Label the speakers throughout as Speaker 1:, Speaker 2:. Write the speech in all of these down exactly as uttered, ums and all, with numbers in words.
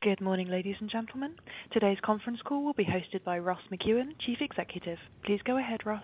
Speaker 1: Good morning, ladies and gentlemen. Today's conference call will be hosted by Ross McEwan, Chief Executive. Please go ahead, Ross.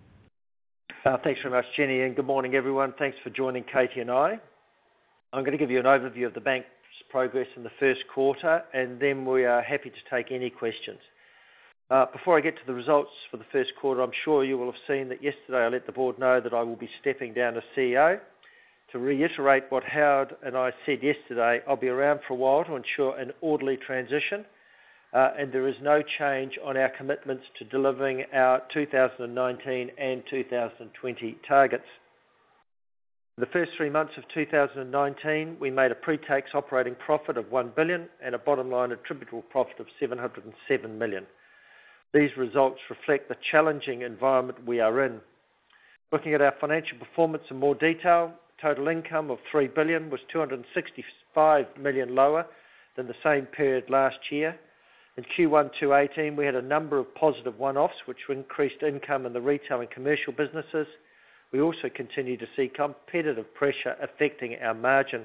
Speaker 2: Uh, thanks very much, Jenny, and good morning, everyone. Thanks for joining Katie and I. I'm going to give you an overview of the bank's progress in the first quarter, and then we are happy to take any questions. Uh, before I get to the results for the first quarter, I'm sure you will have seen that yesterday I let the board know that I will be stepping down as C E O. To reiterate what Howard and I said yesterday, I'll be around for a while to ensure an orderly transition, uh, and there is no change on our commitments to delivering our two thousand nineteen and two thousand twenty targets. In the first three months of two thousand nineteen, we made a pre-tax operating profit of one billion dollars and a bottom line attributable profit of seven hundred seven million dollars. These results reflect the challenging environment we are in. Looking at our financial performance in more detail, total income of three billion dollars was two hundred sixty-five million dollars lower than the same period last year. In Q one twenty eighteen, we had a number of positive one-offs which increased income in the retail and commercial businesses. We also continue to see competitive pressure affecting our margin.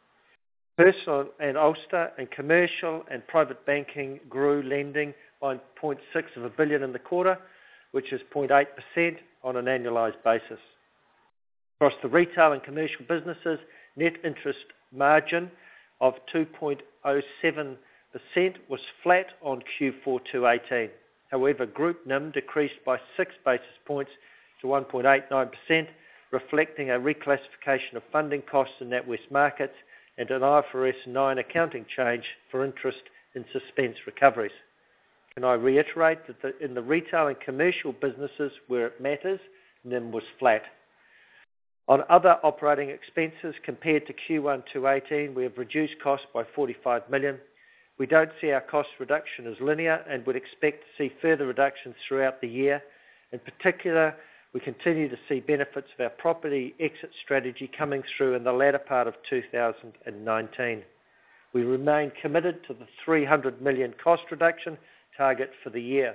Speaker 2: Personal and Ulster and commercial and private banking grew lending by zero point six of a billion in the quarter, which is zero point eight percent on an annualised basis. Across the retail and commercial businesses, net interest margin of two point oh seven percent was flat on Q four twenty eighteen. However, group N I M decreased by six basis points to one point eight nine percent, reflecting a reclassification of funding costs in NatWest Markets and an I F R S nine accounting change for interest in suspense recoveries. Can I reiterate that the, in the retail and commercial businesses where it matters, N I M was flat. On other operating expenses compared to Q one twenty eighteen, we have reduced costs by forty-five million dollars. We don't see our cost reduction as linear and would expect to see further reductions throughout the year. In particular, we continue to see benefits of our property exit strategy coming through in the latter part of two thousand nineteen. We remain committed to the three hundred million dollars cost reduction target for the year.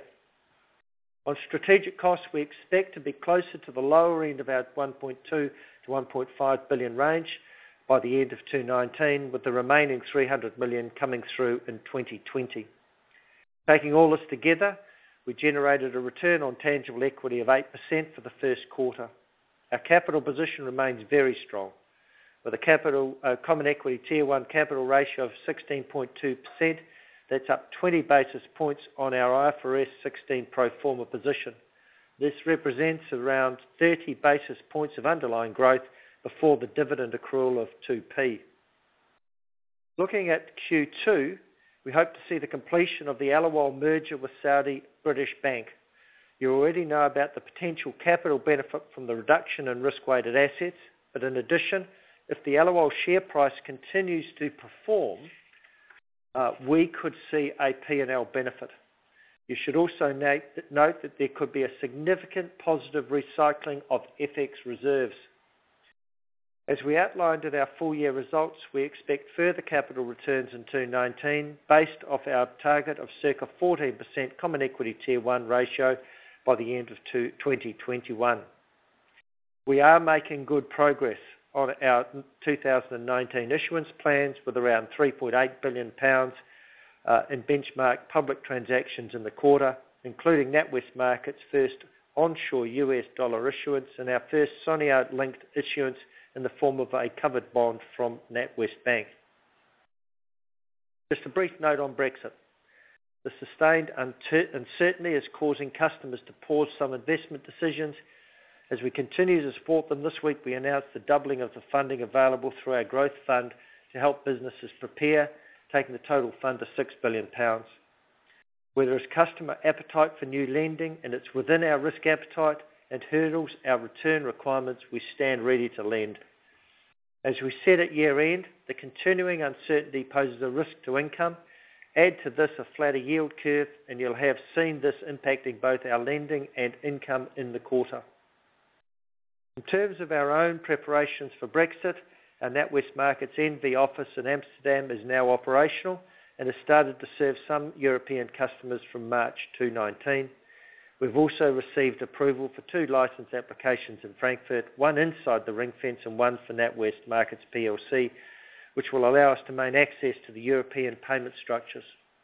Speaker 2: On strategic costs, we expect to be closer to the lower end of our one point two to one point five billion range by the end of two thousand nineteen, with the remaining three hundred million dollars coming through in twenty twenty. Taking all this together, we generated a return on tangible equity of eight percent for the first quarter. Our capital position remains very strong, with a capital uh, common equity tier one capital ratio of sixteen point two percent. That's up twenty basis points on our I F R S sixteen pro forma position. This represents around thirty basis points of underlying growth before the dividend accrual of two p. Looking at Q two, we hope to see the completion of the Allowal merger with Saudi British Bank. You already know about the potential capital benefit from the reduction in risk-weighted assets, but in addition, if the Allowal share price continues to perform, Uh, we could see a P and L benefit. You should also note that, note that there could be a significant positive recycling of F X reserves. As we outlined in our full year results, we expect further capital returns in two thousand nineteen based off our target of circa fourteen percent common equity tier one ratio by the end of twenty twenty-one. We are making good progress on our two thousand nineteen issuance plans with around three point eight billion pounds uh, in benchmark public transactions in the quarter, including NatWest Markets' first onshore U S dollar issuance and our first SONIA-linked issuance in the form of a covered bond from NatWest Bank. Just a brief note on Brexit. The sustained uncertainty is causing customers to pause some investment decisions. As we continue to support them, this week we announced the doubling of the funding available through our growth fund to help businesses prepare, taking the total fund to six billion pounds. Where there is customer appetite for new lending and it's within our risk appetite and hurdles our return requirements, we stand ready to lend. As we said at year end, the continuing uncertainty poses a risk to income. Add to this a flatter yield curve and you'll have seen this impacting both our lending and income in the quarter. In terms of our own preparations for Brexit, our NatWest Markets N V office in Amsterdam is now operational and has started to serve some European customers from March twenty nineteen. We've also received approval for two licence applications in Frankfurt, one inside the ring fence and one for NatWest Markets P L C, which will allow us to maintain access to the European payment structures.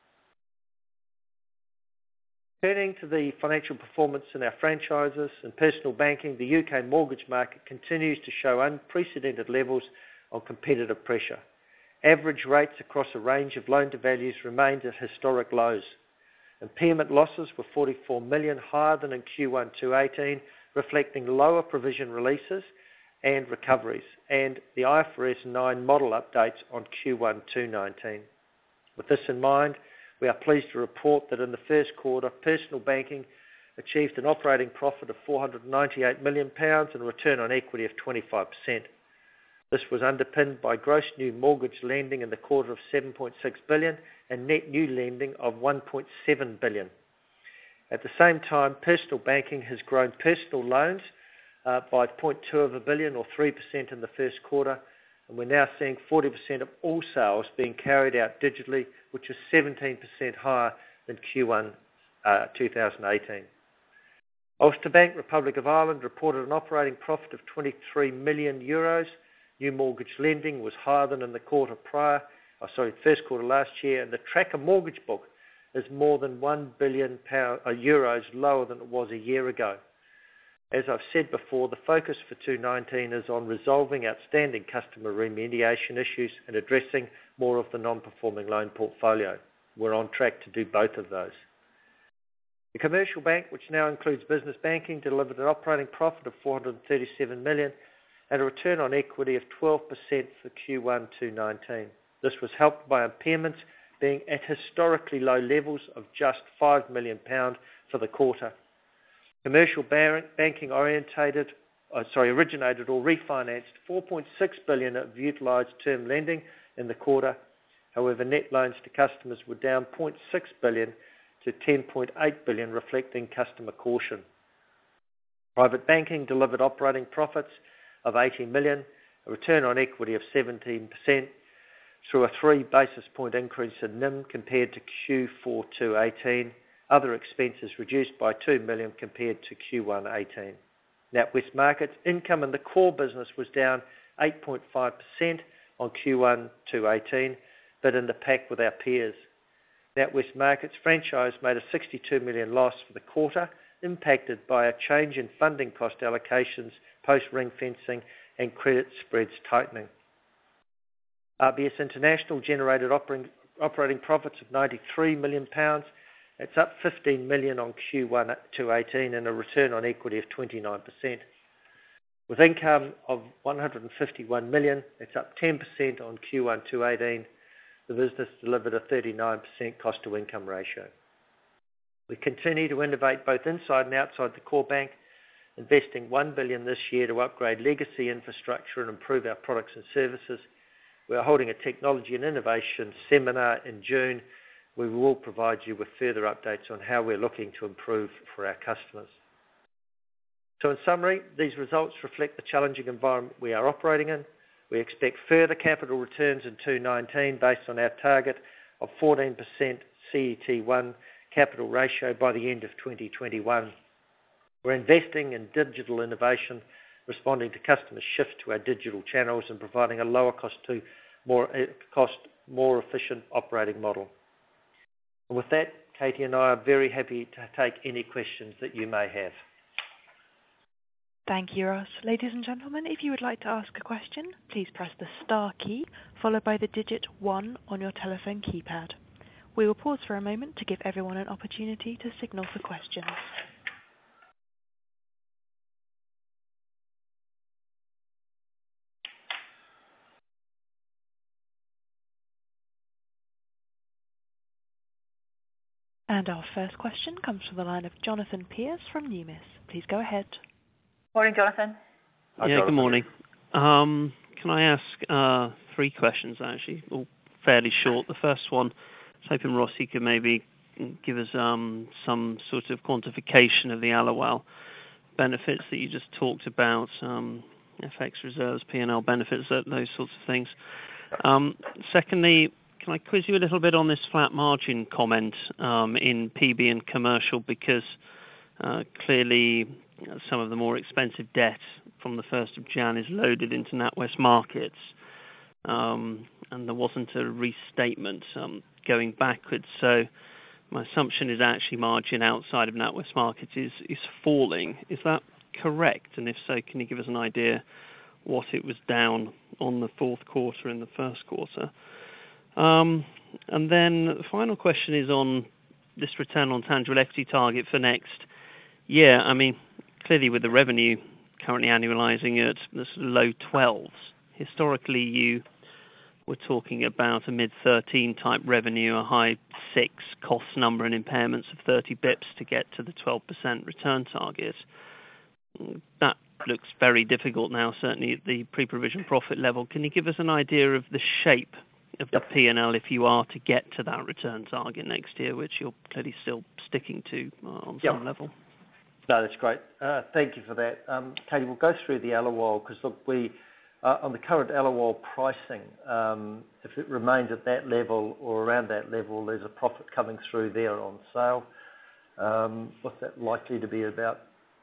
Speaker 2: Turning to the financial performance in our franchises and personal banking, the U K mortgage market continues to show unprecedented levels of competitive pressure. Average rates across a range of loan-to-values remained at historic lows. Impairment losses were forty-four million dollars higher than in Q one twenty eighteen, reflecting lower provision releases and recoveries, and the I F R S nine model updates on Q one twenty nineteen. With this in mind, we are pleased to report that in the first quarter, personal banking achieved an operating profit of four hundred ninety-eight million pounds and a return on equity of twenty-five percent. This was underpinned by gross new mortgage lending in the quarter of seven point six billion dollars and net new lending of one point seven billion dollars. At the same time, personal banking has grown personal loans uh, by zero point two of a billion or three percent in the first quarter, and we're now seeing forty percent of all sales being carried out digitally, which is seventeen percent higher than Q one uh, twenty eighteen. Ulster Bank, Republic of Ireland, reported an operating profit of twenty-three million euros. New mortgage lending was higher than in the quarter prior, oh, sorry, first quarter last year, and the tracker mortgage book is more than one billion pound, uh, euros lower than it was a year ago. As I've said before, the focus for twenty nineteen is on resolving outstanding customer remediation issues and addressing more of the non-performing loan portfolio. We're on track to do both of those. The commercial bank, which now includes business banking, delivered an operating profit of four hundred thirty-seven million dollars and a return on equity of twelve percent for Q one twenty nineteen. This was helped by impairments being at historically low levels of just five million pounds for the quarter. Commercial banking orientated, uh, sorry, originated or refinanced four point six billion dollars of utilised term lending in the quarter. However, net loans to customers were down zero point six billion dollars to ten point eight billion dollars, reflecting customer caution. Private banking delivered operating profits of eighty million dollars, a return on equity of seventeen percent, through a three basis point increase in N I M compared to Q four twenty eighteen. Other expenses reduced by two million dollars compared to Q one eighteen. NatWest Markets income in the core business was down eight point five percent on Q one twenty eighteen, but in the pack with our peers. NatWest Markets franchise made a sixty-two million dollars loss for the quarter, impacted by a change in funding cost allocations, post-ring fencing and credit spreads tightening. R B S International generated operating, operating profits of ninety-three million pounds. It's up fifteen million dollars on Q one twenty eighteen and a return on equity of twenty-nine percent. With income of one hundred fifty-one million dollars, it's up ten percent on Q one twenty eighteen. The business delivered a thirty-nine percent cost-to-income ratio. We continue to innovate both inside and outside the core bank, investing one billion dollars this year to upgrade legacy infrastructure and improve our products and services. We are holding a technology and innovation seminar in June. We will provide you with further updates on how we're looking to improve for our customers. So in summary, these results reflect the challenging environment we are operating in. We expect further capital returns in twenty nineteen based on our target of fourteen percent C E T one capital ratio by the end of twenty twenty-one. We're investing in digital innovation, responding to customers' shift to our digital channels and providing a lower cost to more cost, more efficient operating model. And with that, Katie and I are very happy to take any questions that you may have.
Speaker 1: Thank you, Ross. Ladies and gentlemen, if you would like to ask a question, please press the star key followed by the digit one on your telephone keypad. We will pause for a moment to give everyone an opportunity to signal for questions. And our first question comes from the line of Jonathan Pierce from Numis. Please go ahead.
Speaker 3: Morning, Jonathan.
Speaker 4: Hi, yeah, Jonathan. Good morning. Um, can I ask uh, three questions, actually, all fairly short. The first one, I was hoping, Ross, you could maybe give us um, some sort of quantification of the Alawal benefits that you just talked about, um, F X reserves, P and L benefits, those sorts of things. Um, secondly, can I quiz you a little bit on this flat margin comment um, in P B and commercial, because uh, clearly some of the more expensive debt from the first of January is loaded into NatWest Markets. Um, and there wasn't a restatement um, going backwards. So my assumption is actually margin outside of NatWest Markets is, is falling. Is that correct? And if so, can you give us an idea what it was down on the fourth quarter and the first quarter? Um, and then the final question is on this return on tangible equity target for next year. I mean, clearly with the revenue currently annualizing at the sort of low twelves, historically you were talking about a mid thirteen type revenue, a high six cost number and impairments of thirty bips to get to the twelve percent return target. That looks very difficult now, certainly at the pre-provision profit level. Can you give us an idea of the shape of the P and L if you are to get to that return target next year, which you're clearly still sticking to uh, on some yep. level?
Speaker 2: No, that's great. Uh, thank you for that. Um, Katie, we'll go through the L O L because, look, we, uh, on the current L O L pricing, um, if it remains at that level or around that level, there's a profit coming through there on sale. Um, what's that likely to be about?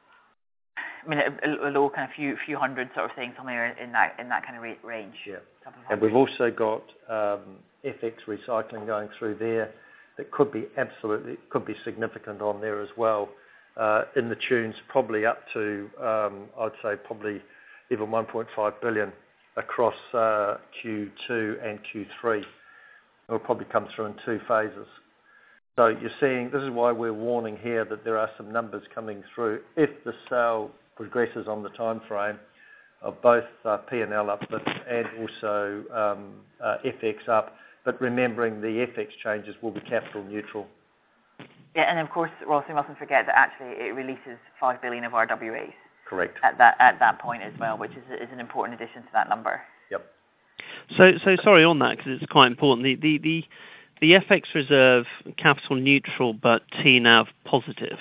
Speaker 3: I mean, a, a low kind of few few hundred sort of thing, somewhere in that in that kind of rate range.
Speaker 2: Yeah. And we've also got um, F X recycling going through there that could be absolutely, could be significant on there as well, uh, in the tunes probably up to, um, I'd say probably even one point five billion across uh, Q two and Q three. It will probably come through in two phases. So you're seeing, this is why we're warning here that there are some numbers coming through if the sale progresses on the time frame of both uh, P and L uplift and also um, uh, F X up, but remembering the F X changes will be capital neutral.
Speaker 3: Yeah, and of course, Ross, we mustn't forget that actually it releases five billion of R W As.
Speaker 2: Correct.
Speaker 3: At that at that point as well, which is is an important addition to that number.
Speaker 2: Yep.
Speaker 4: So so sorry on that because it's quite important. The the the the F X reserve capital neutral, but T N A V positive,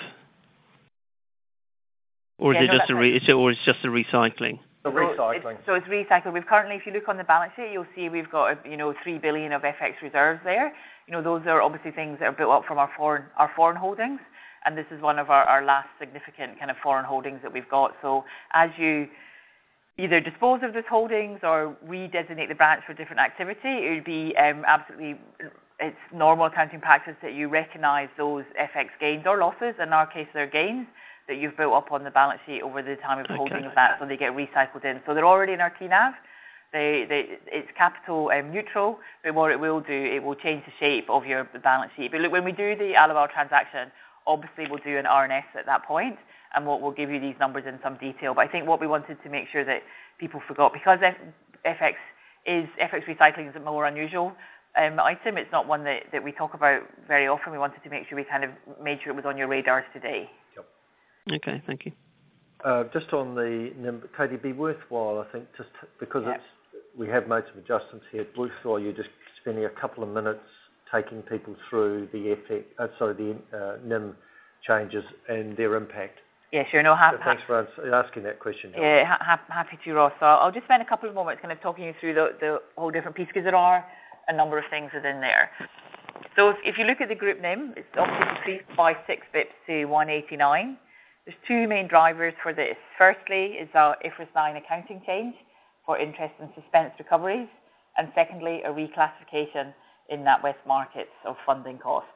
Speaker 4: or is
Speaker 3: yeah,
Speaker 4: it
Speaker 3: no,
Speaker 4: just a re- is it, or is it just a recycling?
Speaker 2: The recycling.
Speaker 3: So it's, so it's recycled. We've currently, if you look on the balance sheet, you'll see we've got you know three billion of F X reserves there. You know those are obviously things that are built up from our foreign our foreign holdings, and this is one of our, our last significant kind of foreign holdings that we've got. So as you either dispose of those holdings or redesignate the branch for different activity, it would be um, absolutely it's normal accounting practice that you recognise those F X gains or losses. In our case, they're gains that you've built up on the balance sheet over the time of the
Speaker 4: okay.
Speaker 3: holding of that, so they get recycled in. So they're already in our T N A V. They, they, it's capital um, neutral, but what it will do, it will change the shape of your balance sheet. But look, when we do the Alawal transaction, obviously we'll do an R N S at that point, and we'll, we'll give you these numbers in some detail. But I think what we wanted to make sure that people forgot, because F- FX is F X recycling is a more unusual um, item. It's not one that, that we talk about very often. We wanted to make sure we kind of made sure it was on your radars today.
Speaker 2: Yep.
Speaker 4: Okay, thank you.
Speaker 2: Uh, just on the N I M, Katie, it'd be worthwhile, I think, just because yep. it's we have made some adjustments here. It's worthwhile you just spending a couple of minutes taking people through the F X, uh, sorry, the uh, N I M changes and their impact.
Speaker 3: Yeah, sure. No, ha-
Speaker 2: so thanks for asking that question. John.
Speaker 3: Yeah, ha- happy to, Ross. So I'll just spend a couple of moments kind of talking you through the, the whole different piece, because there are a number of things within there. So if, if you look at the group N I M, it's obviously increased by six bips to one eighty-nine. There's two main drivers for this. Firstly is our I F R S nine accounting change for interest and suspense recoveries, and secondly, a reclassification in NatWest Markets of funding costs.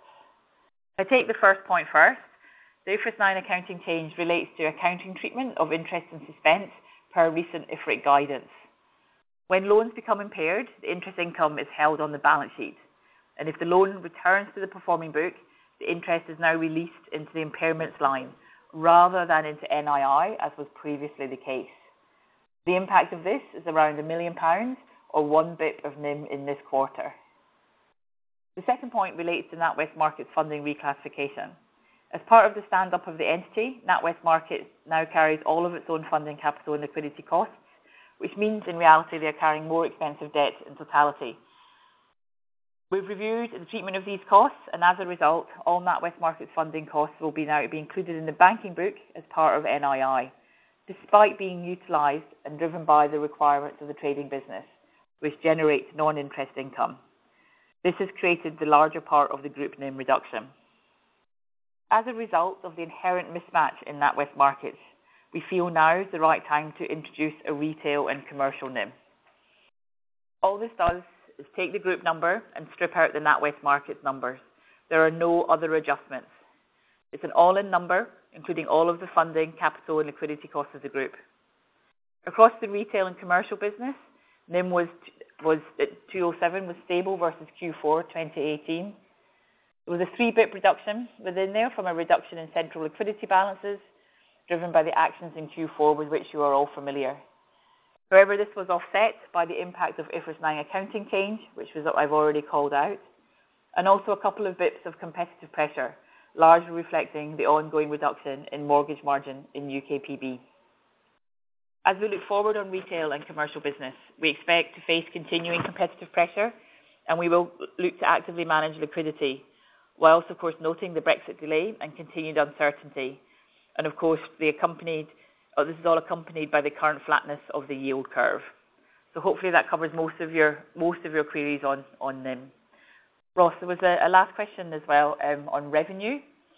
Speaker 3: I take the first point first. The I F R S nine accounting change relates to accounting treatment of interest and suspense per recent I F R I C guidance. When loans become impaired, the interest income is held on the balance sheet, and if the loan returns to the performing book, the interest is now released into the impairments line rather than into N I I, as was previously the case. The impact of this is around a million pounds or one bip of N I M in this quarter. The second point relates to NatWest Markets funding reclassification. As part of the stand-up of the entity, NatWest Markets now carries all of its own funding capital and liquidity costs, which means in reality they are carrying more expensive debt in totality. We've reviewed the treatment of these costs, and as a result, all NatWest Markets funding costs will be now be included in the banking book as part of N I I, despite being utilised and driven by the requirements of the trading business, which generates non-interest income. This has created the larger part of the group N I M reduction. As a result of the inherent mismatch in NatWest Markets, we feel now is the right time to introduce a retail and commercial N I M. All this does is take the group number and strip out the NatWest Markets numbers. There are no other adjustments. It's an all-in number, including all of the funding, capital and liquidity costs of the group. Across the retail and commercial business, N I M was, was at two oh seven, was stable versus Q four twenty eighteen. There was a three bip reduction within there from a reduction in central liquidity balances, driven by the actions in Q four with which you are all familiar. However, this was offset by the impact of I F R S nine accounting change, which was I've already called out, and also a couple of bips of competitive pressure, largely reflecting the ongoing reduction in mortgage margin in U K P B. As we look forward on retail and commercial business, we expect to face continuing competitive pressure, and we will look to actively manage liquidity, whilst of course noting the Brexit delay and continued uncertainty. And of course, the accompanied, oh, this is all accompanied by the current flatness of the yield curve. So hopefully that covers most of your most of your queries on on N I M. Ross, there was a, a last question as well um, on revenue.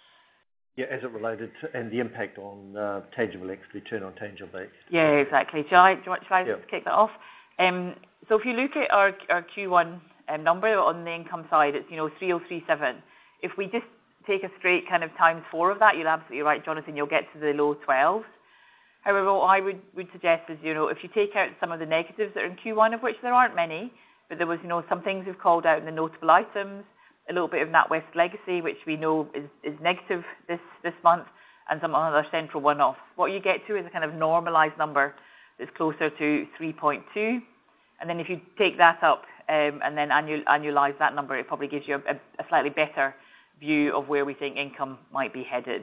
Speaker 2: Yeah, as it related to, and the impact on uh, tangible equity, return on tangible equity.
Speaker 3: Yeah, exactly. Shall I, shall I
Speaker 2: yeah.
Speaker 3: just kick that off? Um, so if you look at our, our Q one um, number on the income side, it's, you know, three oh three seven. If we just take a straight kind of times four of that, you're absolutely right, Jonathan, you'll get to the low twelves. However, what I would, would suggest is, you know, if you take out some of the negatives that are in Q one, of which there aren't many, but there was, you know, some things we've called out in the notable items, a little bit of NatWest legacy, which we know is, is negative this, this month, and some other central one-offs. What you get to is a kind of normalised number that's closer to three point two. And then if you take that up um, and then annual, annualise that number, it probably gives you a, a slightly better view of where we think income might be headed.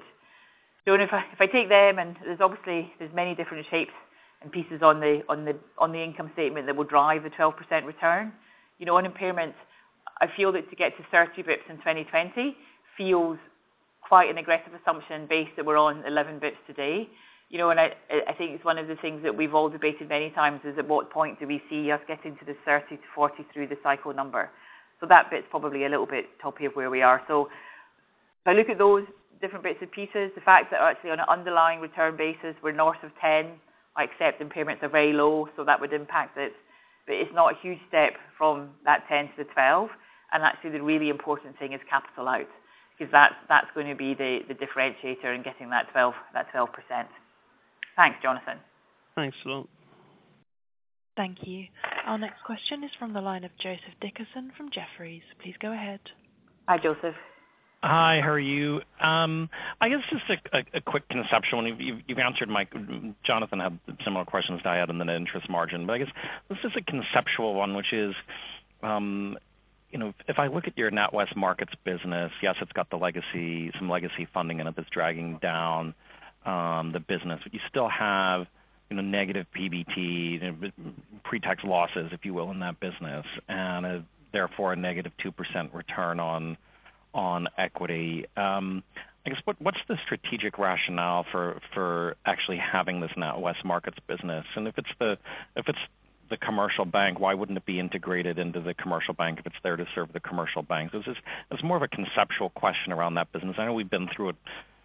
Speaker 3: So if I, if I take them, and there's obviously there's many different shapes and pieces on the on the on the income statement that will drive the twelve percent return. You know, on impairments, I feel that to get to thirty bips in twenty twenty feels quite an aggressive assumption based that we're on eleven bips today. You know, and I, I think it's one of the things that we've all debated many times is at what point do we see us getting to the thirty to forty through the cycle number. So that bit's probably a little bit toppy of where we are. So if I look at those different bits and pieces, the fact that actually on an underlying return basis we're north of ten, I accept impairments are very low, so that would impact it. But it's not a huge step from that ten to the twelve. And actually the really important thing is capital out, because that's, that's going to be the, the differentiator in getting that twelve, that twelve percent. Thanks, Jonathan.
Speaker 4: Thanks a lot.
Speaker 1: Thank you. Our next question is from the line of Joseph Dickerson from Jefferies. Please go ahead.
Speaker 3: Hi, Joseph.
Speaker 5: Hi, how are you? Um, I guess just a, a, a quick conceptual one. You've, you've answered my, Jonathan had similar questions to I had on the net interest margin, but I guess this is a conceptual one, which is, um, you know, if I look at your NatWest Markets business, yes, it's got the legacy, some legacy funding in it that's dragging down um, the business, but you still have, you know, negative P B T, you know, pre-tax losses, if you will, in that business, and a, therefore a negative two percent return on on equity. Um, I guess what, what's the strategic rationale for, for actually having this NatWest Markets business? And if it's the if it's the commercial bank, why wouldn't it be integrated into the commercial bank if it's there to serve the commercial banks? It's, just, it's more of a conceptual question around that business. I know we've been through it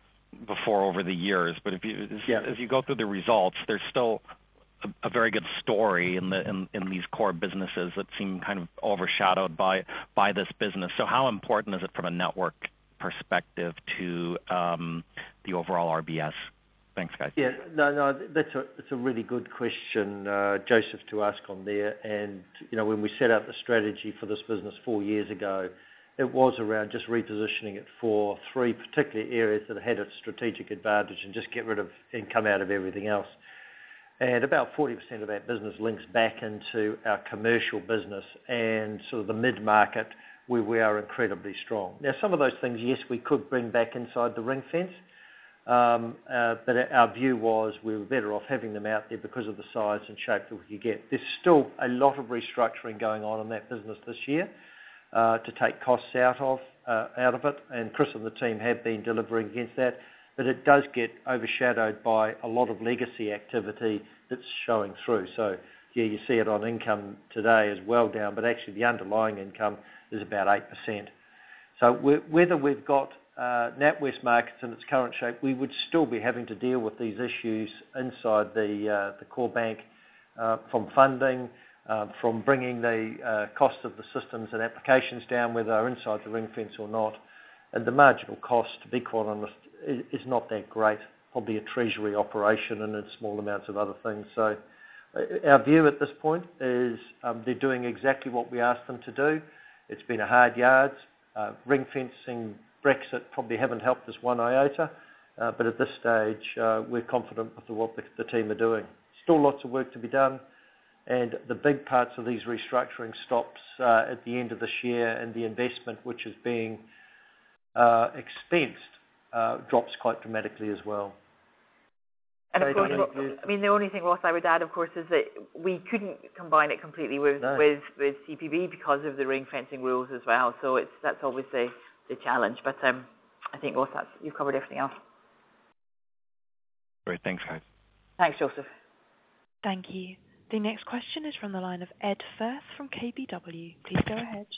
Speaker 5: before over the years, but if you as, yeah. as you go through the results, there's still a, a very good story in the in, in these core businesses that seem kind of overshadowed by by this business. So how important is it from a network perspective to um, the overall R B S? Thanks, guys.
Speaker 2: Yeah, no, no, that's a that's a really good question, uh, Joseph, to ask on there. And you know, when we set out the strategy for this business four years ago, it was around just repositioning it for three particular areas that had its strategic advantage and just get rid of and come out of everything else. And about forty percent of that business links back into our commercial business and sort of the mid-market where we are incredibly strong. Now, some of those things, yes, we could bring back inside the ring fence, um, uh, but our view was we were better off having them out there because of the size and shape that we could get. There's still a lot of restructuring going on in that business this year uh, to take costs out of uh, out of it, and Chris and the team have been delivering against that. But it does get overshadowed by a lot of legacy activity that's showing through. So, yeah, you see it on income today as well down, but actually the underlying income is about eight percent. So whether we've got uh, NatWest Markets in its current shape, we would still be having to deal with these issues inside the uh, the core bank uh, from funding, uh, from bringing the uh, cost of the systems and applications down, whether they're inside the ring fence or not. And the marginal cost, to be quite honest, is, is not that great. Probably a treasury operation and in small amounts of other things. So uh, our view at this point is um, they're doing exactly what we asked them to do. It's been a hard yards. Uh, ring fencing, Brexit probably haven't helped us one iota. Uh, but at this stage, uh, we're confident with the, what the, the team are doing. Still lots of work to be done. And the big parts of these restructuring stops uh, at the end of this year, and the investment which is being uh, expensed uh, drops quite dramatically as well.
Speaker 3: And of course, I mean, the only thing, Ross, I would add, of course, is that we couldn't combine it completely with no. with, with C P B because of the ring fencing rules as well. So it's that's always the, the challenge. But um, I think, Ross, that's, you've covered everything else.
Speaker 5: Great, thanks, guys.
Speaker 3: Thanks, Joseph.
Speaker 1: Thank you. The next question is from the line of Ed Firth from K B W. Please go ahead.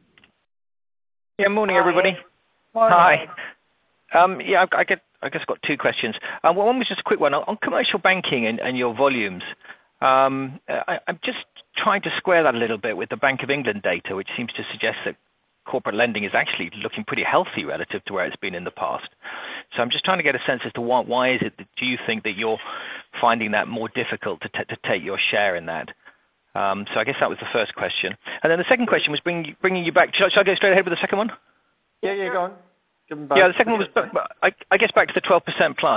Speaker 6: Yeah, morning,
Speaker 3: Hi.
Speaker 6: everybody.
Speaker 3: Morning.
Speaker 6: Hi. Um, yeah, I, I get. I guess I've got two questions. Um, one was just a quick one on, on commercial banking and, and your volumes. Um, I, I'm just trying to square that a little bit with the Bank of England data, which seems to suggest that corporate lending is actually looking pretty healthy relative to where it's been in the past. So I'm just trying to get a sense as to why, why is it that do you think that you're finding that more difficult to, t- to take your share in that? Um, so I guess that was the first question. And then the second question was bring, bringing you back. Shall, shall I go straight ahead with the second one?
Speaker 2: Yeah, yeah, go on.
Speaker 6: Yeah, the second one was, I, I guess, back to the twelve percent plus.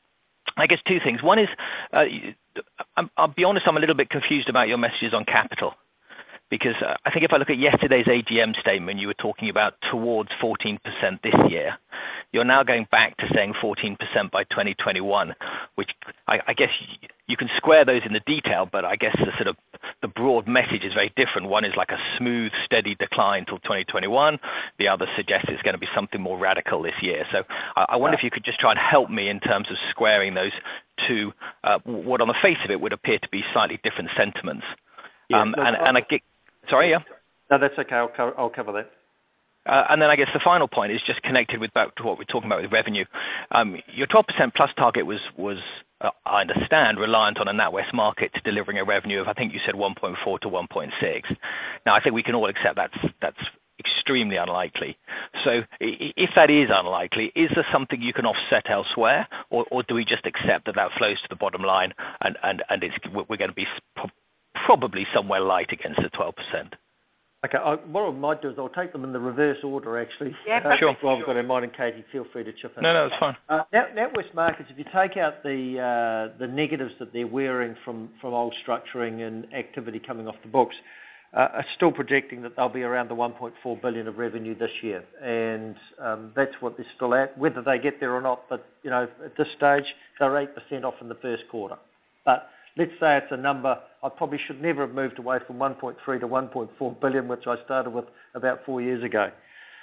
Speaker 6: I guess two things. One is, uh, I'll be honest, I'm a little bit confused about your messages on capital. Because uh, I think if I look at yesterday's A G M statement, you were talking about towards fourteen percent this year. You're now going back to saying fourteen percent by twenty twenty-one, which I, I guess you, you can square those in the detail, but I guess the sort of the broad message is very different. One is like a smooth, steady decline till twenty twenty-one. The other suggests it's going to be something more radical this year. So I, I wonder if you could just try and help me in terms of squaring those two, uh, what on the face of it would appear to be slightly different sentiments.
Speaker 2: Yeah,
Speaker 6: um,
Speaker 2: no,
Speaker 6: and, and I get, sorry, yeah?
Speaker 2: No, that's okay. I'll cover, I'll cover that.
Speaker 6: Uh, and then I guess the final point is just connected with back to what we're talking about with revenue. Um, your twelve percent plus target was, was uh, I understand, reliant on a NatWest Markets delivering a revenue of, I think you said one point four to one point six. Now, I think we can all accept that's, that's extremely unlikely. So if that is unlikely, is there something you can offset elsewhere, or, or do we just accept that that flows to the bottom line and, and, and it's, we're going to be probably somewhere light against the twelve percent?
Speaker 2: Okay, I, what I might do is I'll take them in the reverse order, actually.
Speaker 3: Yeah,
Speaker 2: uh,
Speaker 6: sure.
Speaker 2: Well, I've got in mind, and Katie, feel free to chip in.
Speaker 6: No, no, it's fine.
Speaker 2: Uh, Nat, NatWest Markets, if you take out the uh, the negatives that they're wearing from, from old structuring and activity coming off the books, uh, are still projecting that they'll be around the one point four billion of revenue this year, and um, that's what they're still at. Whether they get there or not, but you know, at this stage, they're eight percent off in the first quarter. But let's say it's a number, I probably should never have moved away from one point three to one point four billion, which I started with about four years ago.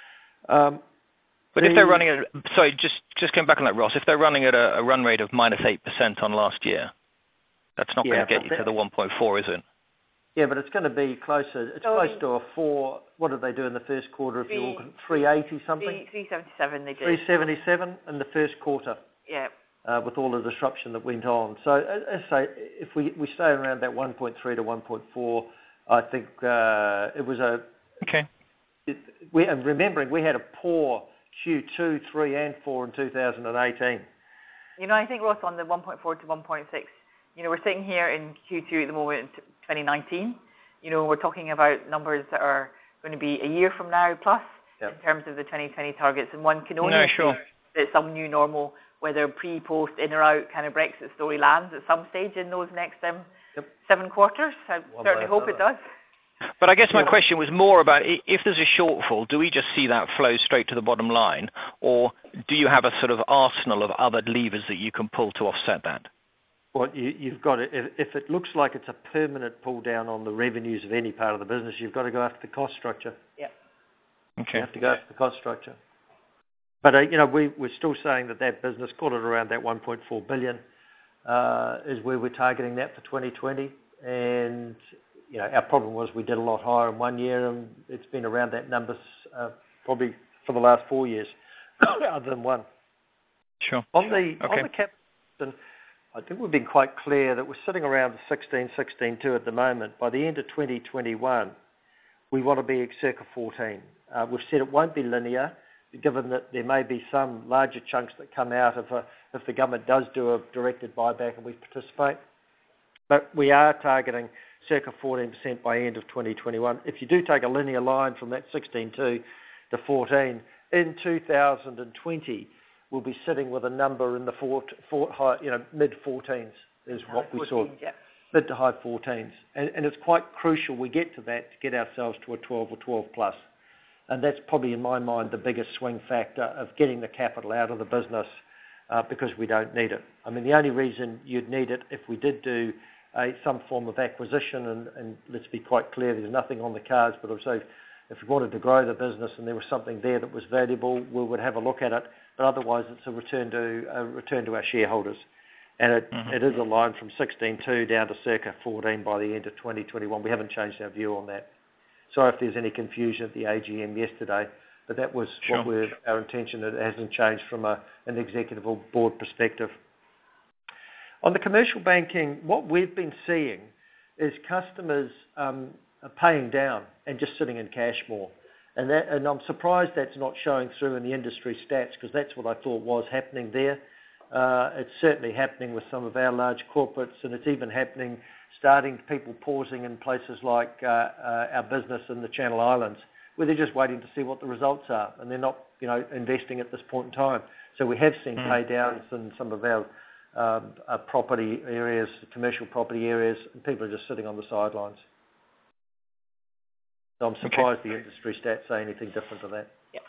Speaker 2: Um,
Speaker 6: but
Speaker 2: the,
Speaker 6: if they're running at, sorry, just, just going back on that, Ross, if they're running at a, a run rate of minus eight percent on last year, that's not
Speaker 2: yeah,
Speaker 6: going to get you
Speaker 2: that,
Speaker 6: to the one point four, is it?
Speaker 2: Yeah, but it's going to be closer, it's
Speaker 3: so
Speaker 2: close to a four, what did they do in the first quarter? If
Speaker 3: three,
Speaker 2: you're three eighty something?
Speaker 3: three seventy-seven they did.
Speaker 2: three seventy-seven in the first quarter.
Speaker 3: Yeah.
Speaker 2: Uh, with all the disruption that went on. So, as I say, if we, we stay around that one point three to one point four, I think uh, it was a...
Speaker 6: Okay.
Speaker 2: It, we, and remembering, we had a poor Q two, three and four in two thousand eighteen.
Speaker 3: You know, I think, Ross, on the one point four to one point six, you know, we're sitting here in Q two at the moment, twenty nineteen. You know, we're talking about numbers that are going to be a year from now plus yep. in terms of the twenty twenty targets, and one can only
Speaker 6: no, sure.
Speaker 3: that some new normal, whether pre, post, in or out kind of Brexit story lands at some stage in those next um, yep. seven quarters. I One certainly hope it does.
Speaker 6: But I guess my question was more about if there's a shortfall, do we just see that flow straight to the bottom line, or do you have a sort of arsenal of other levers that you can pull to offset that?
Speaker 2: Well, you, you've got to, if, if it looks like it's a permanent pull down on the revenues of any part of the business, you've got to go after the cost structure.
Speaker 3: Yeah.
Speaker 6: Okay.
Speaker 2: You have to go after the cost structure. But, uh, you know, we, we're still saying that that business, call it around that one point four billion, uh, is where we're targeting that for twenty twenty. And, you know, our problem was we did a lot higher in one year, and it's been around that number uh, probably for the last four years, other than one.
Speaker 6: Sure.
Speaker 2: On the,
Speaker 6: okay.
Speaker 2: on the cap, I think we've been quite clear that we're sitting around the sixteen, sixteen point two at the moment. By the end of twenty twenty-one, we want to be at circa fourteen. Uh, we've said it won't be linear, given that there may be some larger chunks that come out if, a, if the government does do a directed buyback and we participate. But we are targeting circa fourteen percent by end of twenty twenty-one. If you do take a linear line from that sixteen point two to fourteen, in two thousand twenty, we'll be sitting with a number in the four, four, high, you know, mid fourteens is what we saw.
Speaker 3: Yeah.
Speaker 2: Mid to high fourteens. And, and it's quite crucial we get to that to get ourselves to a twelve or twelve plus. And that's probably, in my mind, the biggest swing factor of getting the capital out of the business uh, because we don't need it. I mean, the only reason you'd need it if we did do a, some form of acquisition, and, and let's be quite clear, there's nothing on the cards, but also if we wanted to grow the business and there was something there that was valuable, we would have a look at it. But otherwise, it's a return to a return to our shareholders. And it, mm-hmm. it is a line from sixteen point two down to circa fourteen by the end of twenty twenty-one. We haven't changed our view on that. Sorry if there's any confusion at the A G M yesterday, but that was sure. what we're, our intention. It hasn't changed from a, an executive or board perspective. On the commercial banking, what we've been seeing is customers um, are paying down and just sitting in cash more. And, that, and I'm surprised that's not showing through in the industry stats, because that's what I thought was happening there. Uh, it's certainly happening with some of our large corporates, and it's even happening, starting people pausing in places like uh, uh, our business in the Channel Islands, where they're just waiting to see what the results are, and they're not, you know, investing at this point in time. So we have seen mm. pay downs in some of our, um, our property areas, commercial property areas, and people are just sitting on the sidelines. So I'm surprised okay. the industry stats say anything different to that.
Speaker 3: Yeah.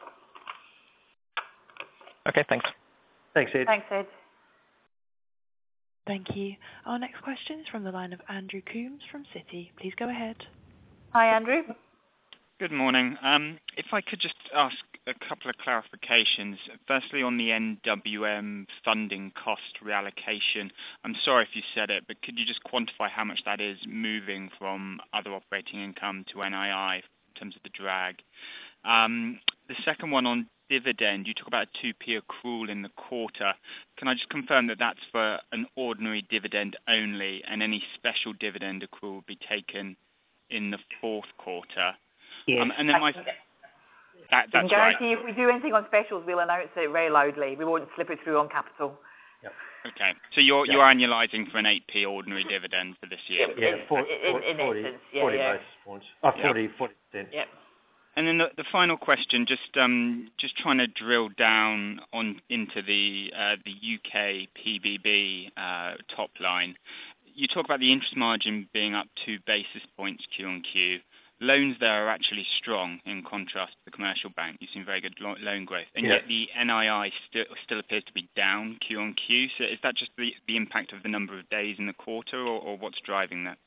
Speaker 6: Okay, thanks.
Speaker 2: Thanks, Ed.
Speaker 3: Thanks, Ed.
Speaker 1: Thank you. Our next question is from the line of Andrew Coombs from Citi. Please go ahead.
Speaker 3: Hi, Andrew.
Speaker 7: Good morning. Um, if I could just ask a couple of clarifications. Firstly, on the N W M funding cost reallocation, I'm sorry if you said it, but could you just quantify how much that is moving from other operating income to N I I in terms of the drag? Um, the second one on dividend, you talk about a two p accrual in the quarter. Can I just confirm that that's for an ordinary dividend only, and any special dividend accrual will be taken in the fourth quarter?
Speaker 3: Yes.
Speaker 7: Um, and then my... That, that's
Speaker 3: I can guarantee
Speaker 7: right.
Speaker 3: if we do anything on specials, we'll announce it very loudly. We won't slip it through on capital.
Speaker 2: Yep.
Speaker 7: Okay. So you're
Speaker 2: yep.
Speaker 7: you're annualising for an eight p ordinary dividend for this year?
Speaker 2: Yeah, for,
Speaker 3: in,
Speaker 2: for,
Speaker 3: in, in
Speaker 2: forty,
Speaker 3: essence. Yeah,
Speaker 2: forty
Speaker 3: yeah.
Speaker 2: basis points. Oh,
Speaker 7: yep.
Speaker 2: forty, forty percent.
Speaker 3: Yep.
Speaker 7: And then the, the final question, just um, just trying to drill down on into the uh, the U K P B B uh, top line. You talk about the interest margin being up two basis points Q on Q. Loans there are actually strong in contrast to the commercial bank. You've seen very good lo- loan growth, and
Speaker 2: yeah.
Speaker 7: yet the N I I still still appears to be down Q on Q. So is that just the, the impact of the number of days in the quarter, or, or what's driving that?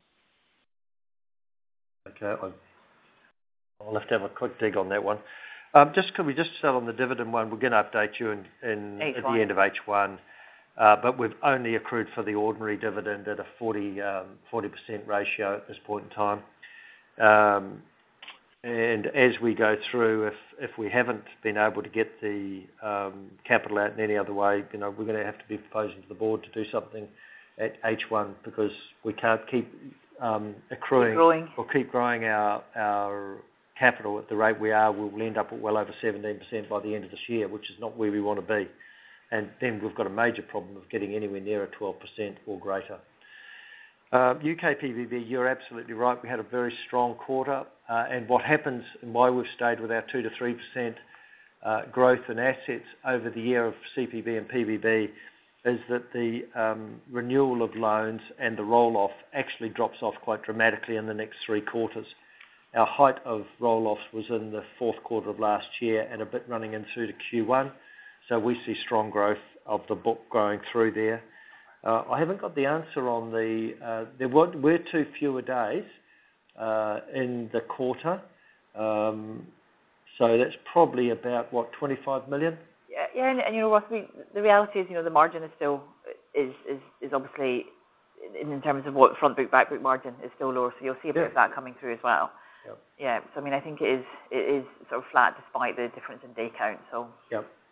Speaker 2: Okay, I'll, I'll have to have a quick dig on that one. Um, just could we just start on the dividend one? We're going to update you in, in at the end of H one, uh, but we've only accrued for the ordinary dividend at a forty percent ratio at this point in time. Um, and as we go through, if if we haven't been able to get the um, capital out in any other way, you know, we're going to have to be proposing to the board to do something at H one, because we can't keep um, accruing
Speaker 3: keep growing.
Speaker 2: or keep growing our our capital at the rate we are. We'll end up at well over seventeen percent by the end of this year, which is not where we want to be. And then we've got a major problem of getting anywhere near a twelve percent or greater. Uh, U K P B B, you're absolutely right. We had a very strong quarter, uh, and what happens and why we've stayed with our two to three percent uh, growth in assets over the year of C P B and P B B is that the um, renewal of loans and the roll-off actually drops off quite dramatically in the next three quarters. Our height of roll-offs was in the fourth quarter of last year and a bit running into to Q one, so we see strong growth of the book going through there. Uh, I haven't got the answer on the, uh, there were, were two fewer days uh, in the quarter, um, so that's probably about, what, twenty-five million?
Speaker 3: Yeah, yeah, and, and you know what, we, the reality is, you know, the margin is still, is, is, is obviously, in, in terms of what front book, back book margin is still lower, so you'll see a bit
Speaker 2: yeah.
Speaker 3: of that coming through as well.
Speaker 2: Yep.
Speaker 3: Yeah, so I mean, I think it is, it is sort of flat despite the difference in day count, so.
Speaker 2: Yep.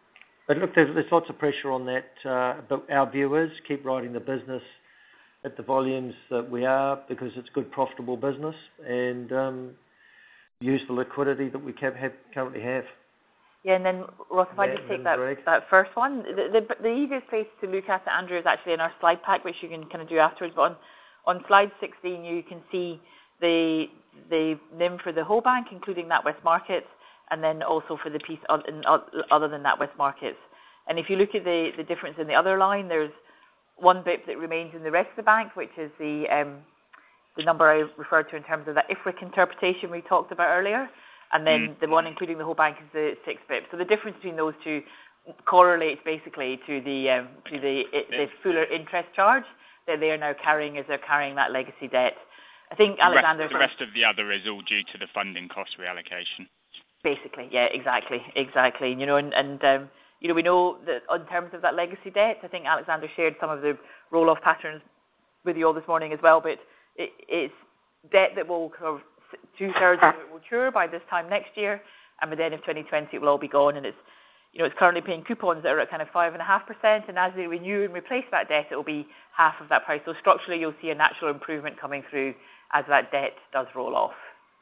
Speaker 2: But look, there's, there's lots of pressure on that, uh, but our view is keep riding the business at the volumes that we are because it's good, profitable business, and um, use the liquidity that we can have, currently have.
Speaker 3: Yeah, and then, Ross, if I just take that, that first one, the, the, the easiest place to look at it, Andrew, is actually in our slide pack, which you can kind of do afterwards. But on, on slide sixteen, you can see the the N I M for the whole bank, including NatWest Markets, and then also for the piece other than NatWest Markets. And if you look at the, the difference in the other line, there's one bip that remains in the rest of the bank, which is the um, the number I referred to in terms of that I F R I C interpretation we talked about earlier. And then mm. the one including the whole bank is the six bip. So the difference between those two correlates basically to the um, to the the fuller interest charge that they are now carrying as they're carrying that legacy debt. I think
Speaker 7: the
Speaker 3: Alexander.
Speaker 7: Rest, the rest of the other is all due to the funding cost reallocation.
Speaker 3: Basically, yeah, exactly, exactly. You know, and, and um, you know, we know that in terms of that legacy debt, I think Alexander shared some of the roll-off patterns with you all this morning as well. But it, it's debt that will kind of two-thirds of it will mature by this time next year, and by the end of twenty twenty it will all be gone. And it's, you know, it's currently paying coupons that are at kind of five and a half percent, and as they renew and replace that debt, it will be half of that price. So structurally, you'll see a natural improvement coming through as that debt does roll off.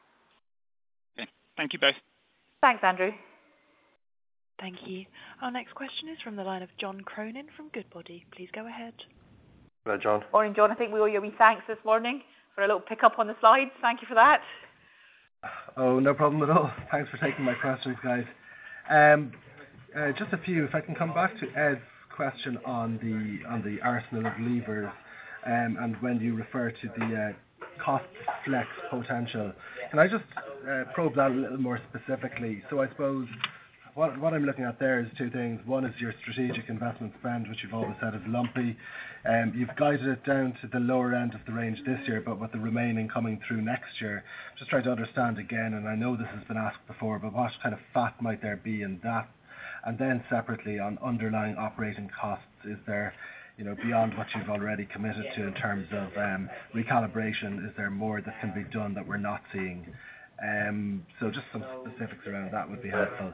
Speaker 7: Okay, thank you both.
Speaker 3: Thanks, Andrew.
Speaker 1: Thank you. Our next question is from the line of John Cronin from Goodbody. Please go ahead.
Speaker 2: Hello, John.
Speaker 3: Morning, John. I think we owe you a wee thanks this morning for a little pick-up on the slides. Thank you for that.
Speaker 8: Oh, no problem at all. Thanks for taking my questions, guys. Um, uh, just a few. If I can come back to Ed's question on the on the arsenal of levers, um, and when you refer to the uh, cost flex potential, can I just uh, probe that a little more specifically? So I suppose what what I'm looking at there is two things. One is your strategic investment spend, which you've always said is lumpy. Um, you've guided it down to the lower end of the range this year, but with the remaining coming through next year. Just trying to understand again, and I know this has been asked before, but what kind of fat might there be in that? And then separately on underlying operating costs, is there, you know, beyond what you've already committed to in terms of um, recalibration, is there more that can be done that we're not seeing? Um, so just some specifics around that would be helpful.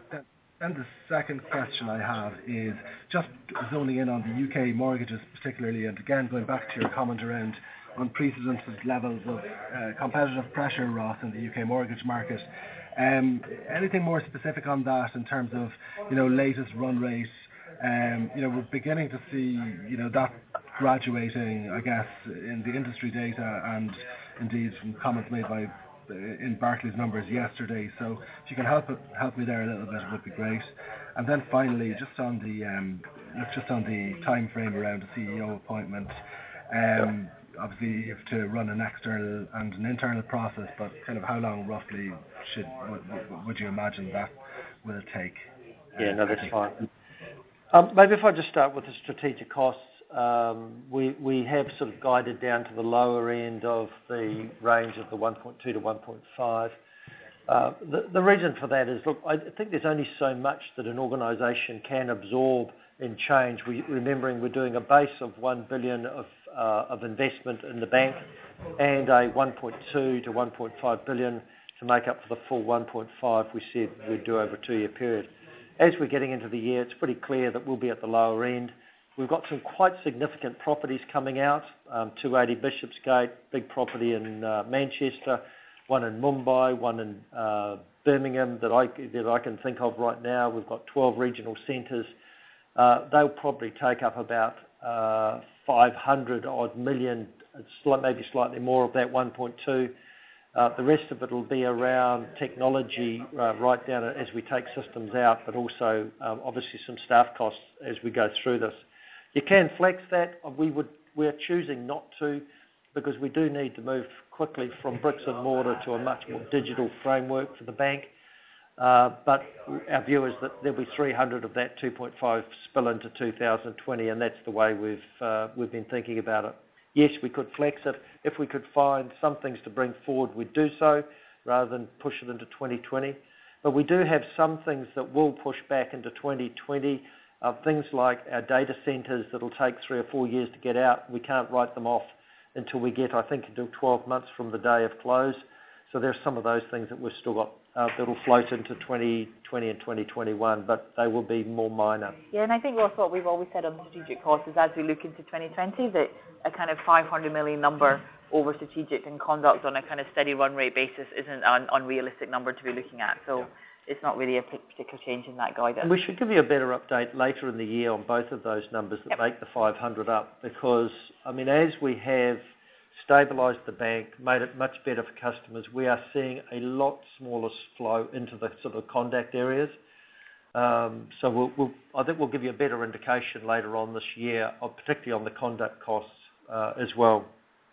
Speaker 8: And the second question I have is just zoning in on the U K mortgages particularly, and again going back to your comment around unprecedented levels of uh, competitive pressure, Ross, in the U K mortgage market. Um, anything more specific on that in terms of, you know, latest run rate? Um, you know, we're beginning to see, you know, that graduating, I guess, in the industry data and indeed from comments made by in Barclays numbers yesterday. So if you can help it, help me there a little bit, it would be great. And then finally, just on the um, just on the time frame around the C E O appointment. Um, obviously, you have to run an external and an internal process, but kind of how long roughly should would, would you imagine that will take?
Speaker 2: Yeah, no, that's fine. Um, maybe if I just start with the strategic costs. Um, we we have sort of guided down to the lower end of the range of the one point two to one point five. Uh, the, the reason for that is, look, I think there's only so much that an organisation can absorb in change. We, remembering we're doing a base of one billion of uh, of investment in the bank, and a one point two to one point five billion to make up for the full one point five we said we'd do over a two-year period. As we're getting into the year, it's pretty clear that we'll be at the lower end. We've got some quite significant properties coming out, um, two eighty Bishopsgate, big property in uh, Manchester, one in Mumbai, one in uh, Birmingham that I, that I can think of right now. We've got twelve regional centres. Uh, they'll probably take up about uh, five hundred odd million, maybe slightly more of that one point two. Uh, the rest of it will be around technology uh, right down as we take systems out, but also um, obviously some staff costs as we go through this. You can flex that. We would, we're choosing not to, because we do need to move quickly from bricks and mortar to a much more digital framework for the bank. Uh, but our view is that there'll be three hundred of that two point five spill into two thousand twenty, and that's the way we've uh, we've been thinking about it. Yes, we could flex it. If we could find some things to bring forward, we'd do so, rather than push it into twenty twenty. But we do have some things that will push back into twenty twenty. Uh, things like our data centres that'll take three or four years to get out. We can't write them off until we get, I think, until twelve months from the day of close. So there's some of those things that we've still got uh, that'll float into twenty twenty and twenty twenty-one, but they will be more minor.
Speaker 3: Yeah, and I think that's what we've always said on strategic costs is as we look into twenty twenty, that a kind of five hundred million number over strategic and conduct on a kind of steady run rate basis isn't an unrealistic number to be looking at. So yeah. It's not really a particular change in that guidance.
Speaker 2: And we should give you a better update later in the year on both of those numbers that yep. make the five hundred up, because, I mean, as we have stabilised the bank, made it much better for customers, we are seeing a lot smaller flow into the sort of conduct areas. Um, so we'll, we'll, I think we'll give you a better indication later on this year, particularly on the conduct costs uh, as well.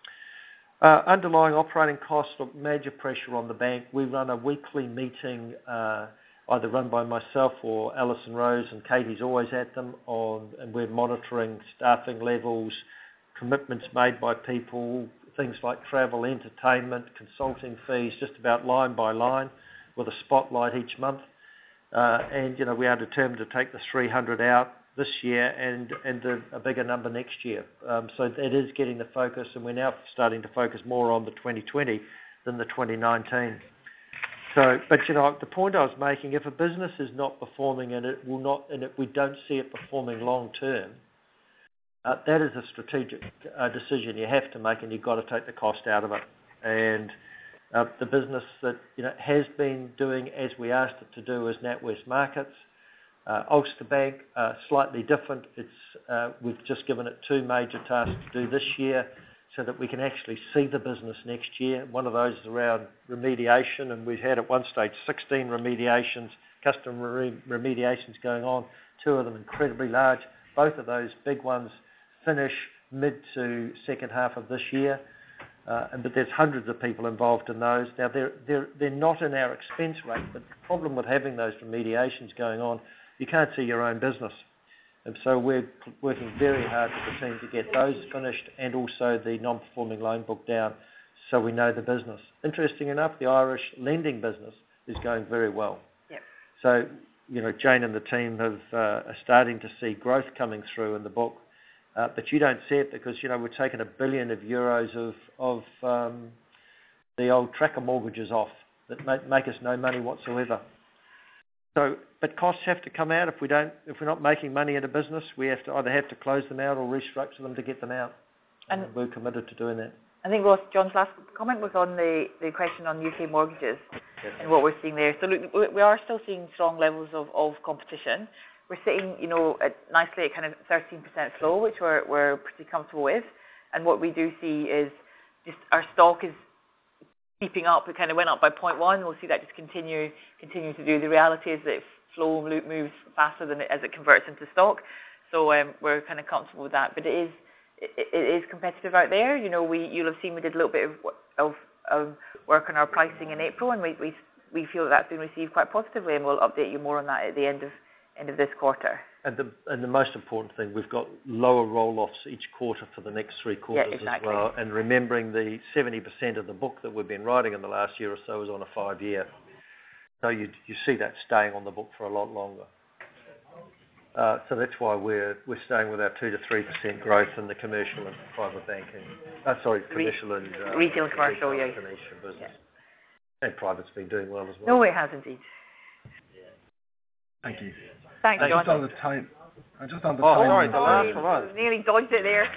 Speaker 2: Uh, underlying operating costs, major pressure on the bank. We run a weekly meeting, uh, either run by myself or Alison Rose, and Katie's always at them, on, and we're monitoring staffing levels, commitments made by people, things like travel, entertainment, consulting fees, just about line by line, with a spotlight each month. Uh, and, you know, we are determined to take the three hundred out this year and, and a, a bigger number next year. Um, so it is getting the focus, and we're now starting to focus more on the twenty twenty than the twenty nineteen. So, but, you know, the point I was making, if a business is not performing and it will not, and if we don't see it performing long term, uh, that is a strategic uh, decision you have to make, and you've got to take the cost out of it. And uh, the business that, you know, has been doing as we asked it to do is NatWest Markets. Uh, Ulster Bank, uh, slightly different. It's uh, we've just given it two major tasks to do this year so that we can actually see the business next year. One of those is around remediation, and we've had at one stage sixteen remediations, custom re- remediations going on, two of them incredibly large. Both of those big ones finish mid to second half of this year. Uh, and, but there's hundreds of people involved in those. Now, they're, they're, they're not in our expense rate, but the problem with having those remediations going on, you can't see your own business. And so we're working very hard with the team to get those finished and also the non-performing loan book down so we know the business. Interesting enough, the Irish lending business is going very well.
Speaker 3: Yep. So,
Speaker 2: you know, Jane and the team have, uh, are starting to see growth coming through in the book. Uh, but you don't see it because, you know, we're taking a billion of euros of, of um, the old tracker mortgages off that make, make us no money whatsoever. So, but costs have to come out. If we don't, if we're not making money in a business, we have to either have to close them out or restructure them to get them out. And, and we're committed to doing that.
Speaker 3: I think Ross, John's last comment was on the, the question on U K mortgages yes. and what we're seeing there. So look, we are still seeing strong levels of, of competition. We're sitting, you know, at nicely at kind of thirteen percent flow, which we're we're pretty comfortable with. And what we do see is just our stock is keeping up. It kind of went up by zero point one. We'll see that just continue continue to do. The reality is that flow moves faster than it, as it converts into stock. So um, we're kind of comfortable with that. But it is it, it is competitive out there. You know, we you'll have seen we did a little bit of of, of work on our pricing in April, and we we we feel that that's been received quite positively, and we'll update you more on that at the end of. end of this quarter.
Speaker 2: And the and the most important thing, we've got lower roll-offs each quarter for the next three quarters
Speaker 3: yeah, exactly.
Speaker 2: as well. And remembering the seventy percent of the book that we've been writing in the last year or so is on a five-year. So you you see that staying on the book for a lot longer. Uh, so that's why we're we're staying with our two to three percent growth in the commercial and private banking. Uh, sorry, commercial
Speaker 3: Re-
Speaker 2: and uh,
Speaker 3: retail commercial, yeah.
Speaker 2: business.
Speaker 3: Yeah.
Speaker 2: And private's been doing well as well.
Speaker 3: No, it has indeed.
Speaker 8: Thank you.
Speaker 3: Thanks, John.
Speaker 8: Just on the time. I'm just on the
Speaker 2: oh,
Speaker 8: time.
Speaker 2: sorry, the last one.
Speaker 3: Nearly dodged it there.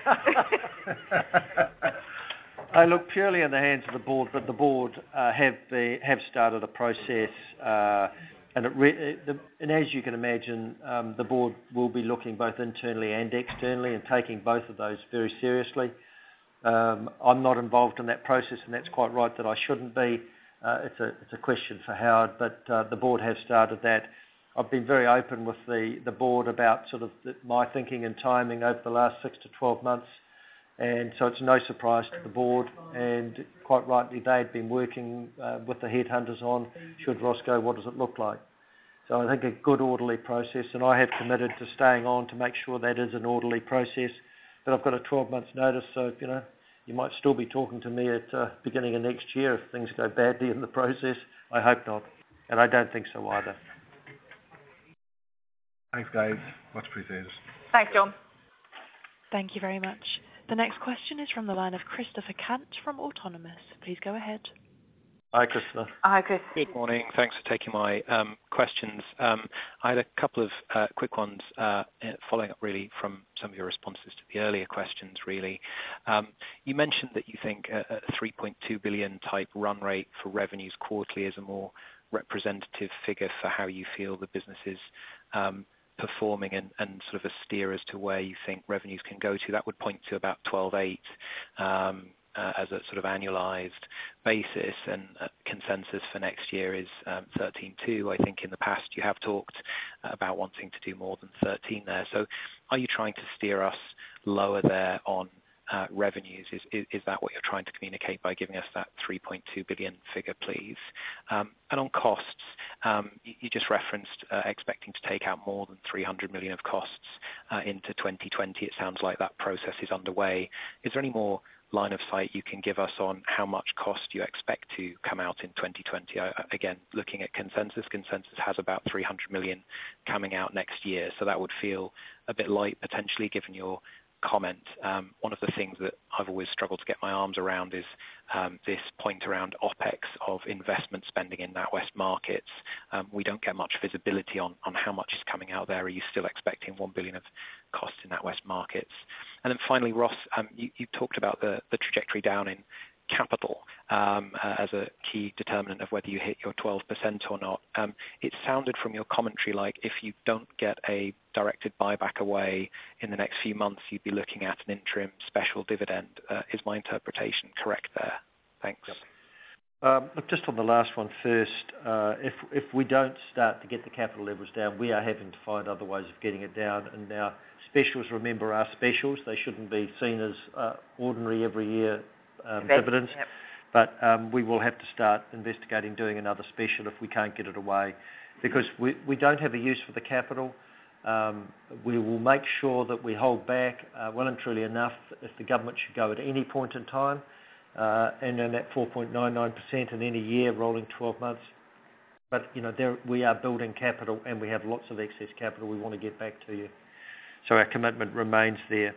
Speaker 2: I look purely in the hands of the board, but the board uh, have be, have started a process, uh, and, it re- the, and as you can imagine, um, the board will be looking both internally and externally and taking both of those very seriously. Um, I'm not involved in that process, and that's quite right that I shouldn't be. Uh, it's a it's a question for Howard, but uh, the board has started that. I've been very open with the, the board about sort of the, my thinking and timing over the last six to twelve months, and so it's no surprise to the board, and quite rightly they had been working uh, with the headhunters on, should Ross go, what does it look like? So I think a good orderly process, and I have committed to staying on to make sure that is an orderly process, but I've got a twelve months notice, so you know, you might still be talking to me at uh, beginning of next year if things go badly in the process. I hope not, and I don't think so either.
Speaker 8: Thanks, guys. Much appreciated.
Speaker 3: Thanks, John.
Speaker 1: Thank you very much. The next question is from the line of Christopher Cant from Autonomous. Please go ahead.
Speaker 2: Hi, Christopher.
Speaker 3: Hi, Chris.
Speaker 6: Good morning. Thanks for taking my um, questions. Um, I had a couple of uh, quick ones uh, following up really from some of your responses to the earlier questions, really. Um, you mentioned that you think a, a three point two billion type run rate for revenues quarterly is a more representative figure for how you feel the business is um, performing and, and sort of a steer as to where you think revenues can go to. That would point to about twelve eight. Um, Uh, as a sort of annualized basis, and uh, consensus for next year is um, thirteen two. I think in the past you have talked uh, about wanting to do more than thirteen there. So are you trying to steer us lower there on uh, revenues? Is, is, is that what you're trying to communicate by giving us that three point two billion figure, please? Um, and on costs, um, you, you just referenced uh, expecting to take out more than three hundred million of costs uh, into twenty twenty. It sounds like that process is underway. Is there any more line of sight you can give us on how much cost you expect to come out in twenty twenty? I, again, looking at consensus, consensus has about three hundred million coming out next year, so that would feel a bit light potentially given your comment. Um, one of the things that I've always struggled to get my arms around is um, this point around OPEX of investment spending in NatWest Markets. Um, we don't get much visibility on, on how much is coming out there. Are you still expecting one billion of costs in NatWest Markets? And then finally, Ross, um, you, you talked about the, the trajectory down in capital um, uh, as a key determinant of whether you hit your twelve percent or not. Um, it sounded from your commentary like if you don't get a directed buyback away in the next few months, you'd be looking at an interim special dividend. Uh, is my interpretation correct there? Thanks.
Speaker 2: Yep. Um, look, just on the last one first, uh, if if we don't start to get the capital levels down, we are having to find other ways of getting it down. And now specials, remember, are specials. They shouldn't be seen as uh, ordinary every year um, dividends.
Speaker 3: Yep.
Speaker 2: But um, we will have to start investigating doing another special if we can't get it away, because we, we don't have a use for the capital. Um, we will make sure that we hold back uh, well and truly enough if the government should go at any point in time, uh, and then at four point nine nine percent in any year, rolling twelve months. But you know, there, we are building capital, and we have lots of excess capital we want to get back to you. So our commitment remains there.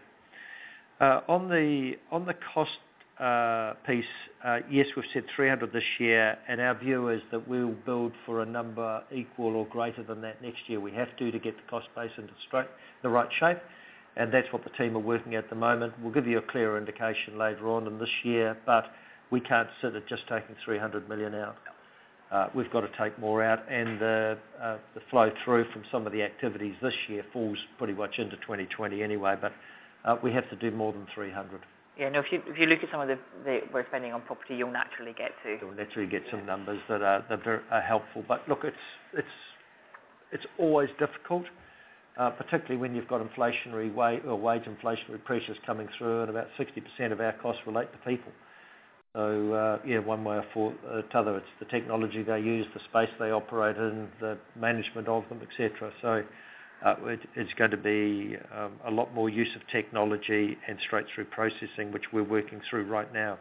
Speaker 2: Uh, on the on the cost uh, piece, uh, yes, we've said three hundred this year, and our view is that we'll build for a number equal or greater than that next year. We have to to get the cost base into straight, the right shape, and that's what the team are working at the moment. We'll give you a clearer indication later on in this year, but we can't sit at just taking three hundred million out. Uh, we've got to take more out, and the, uh, the flow through from some of the activities this year falls pretty much into twenty twenty anyway, but uh, we have to do more than three hundred.
Speaker 3: Yeah, no, if you if you look at some of the, the we're spending on property, you'll naturally get to.
Speaker 2: You'll naturally get some numbers that are, that are, very, are helpful. But look, it's it's it's always difficult, uh, particularly when you've got inflationary wage or wage inflationary pressures coming through, and about sixty percent of our costs relate to people. So uh, yeah, one way or for uh, t'other, it's the technology they use, the space they operate in, the management of them, et cetera. So uh, it, it's going to be um, a lot more use of technology and straight-through processing, which we're working through right now.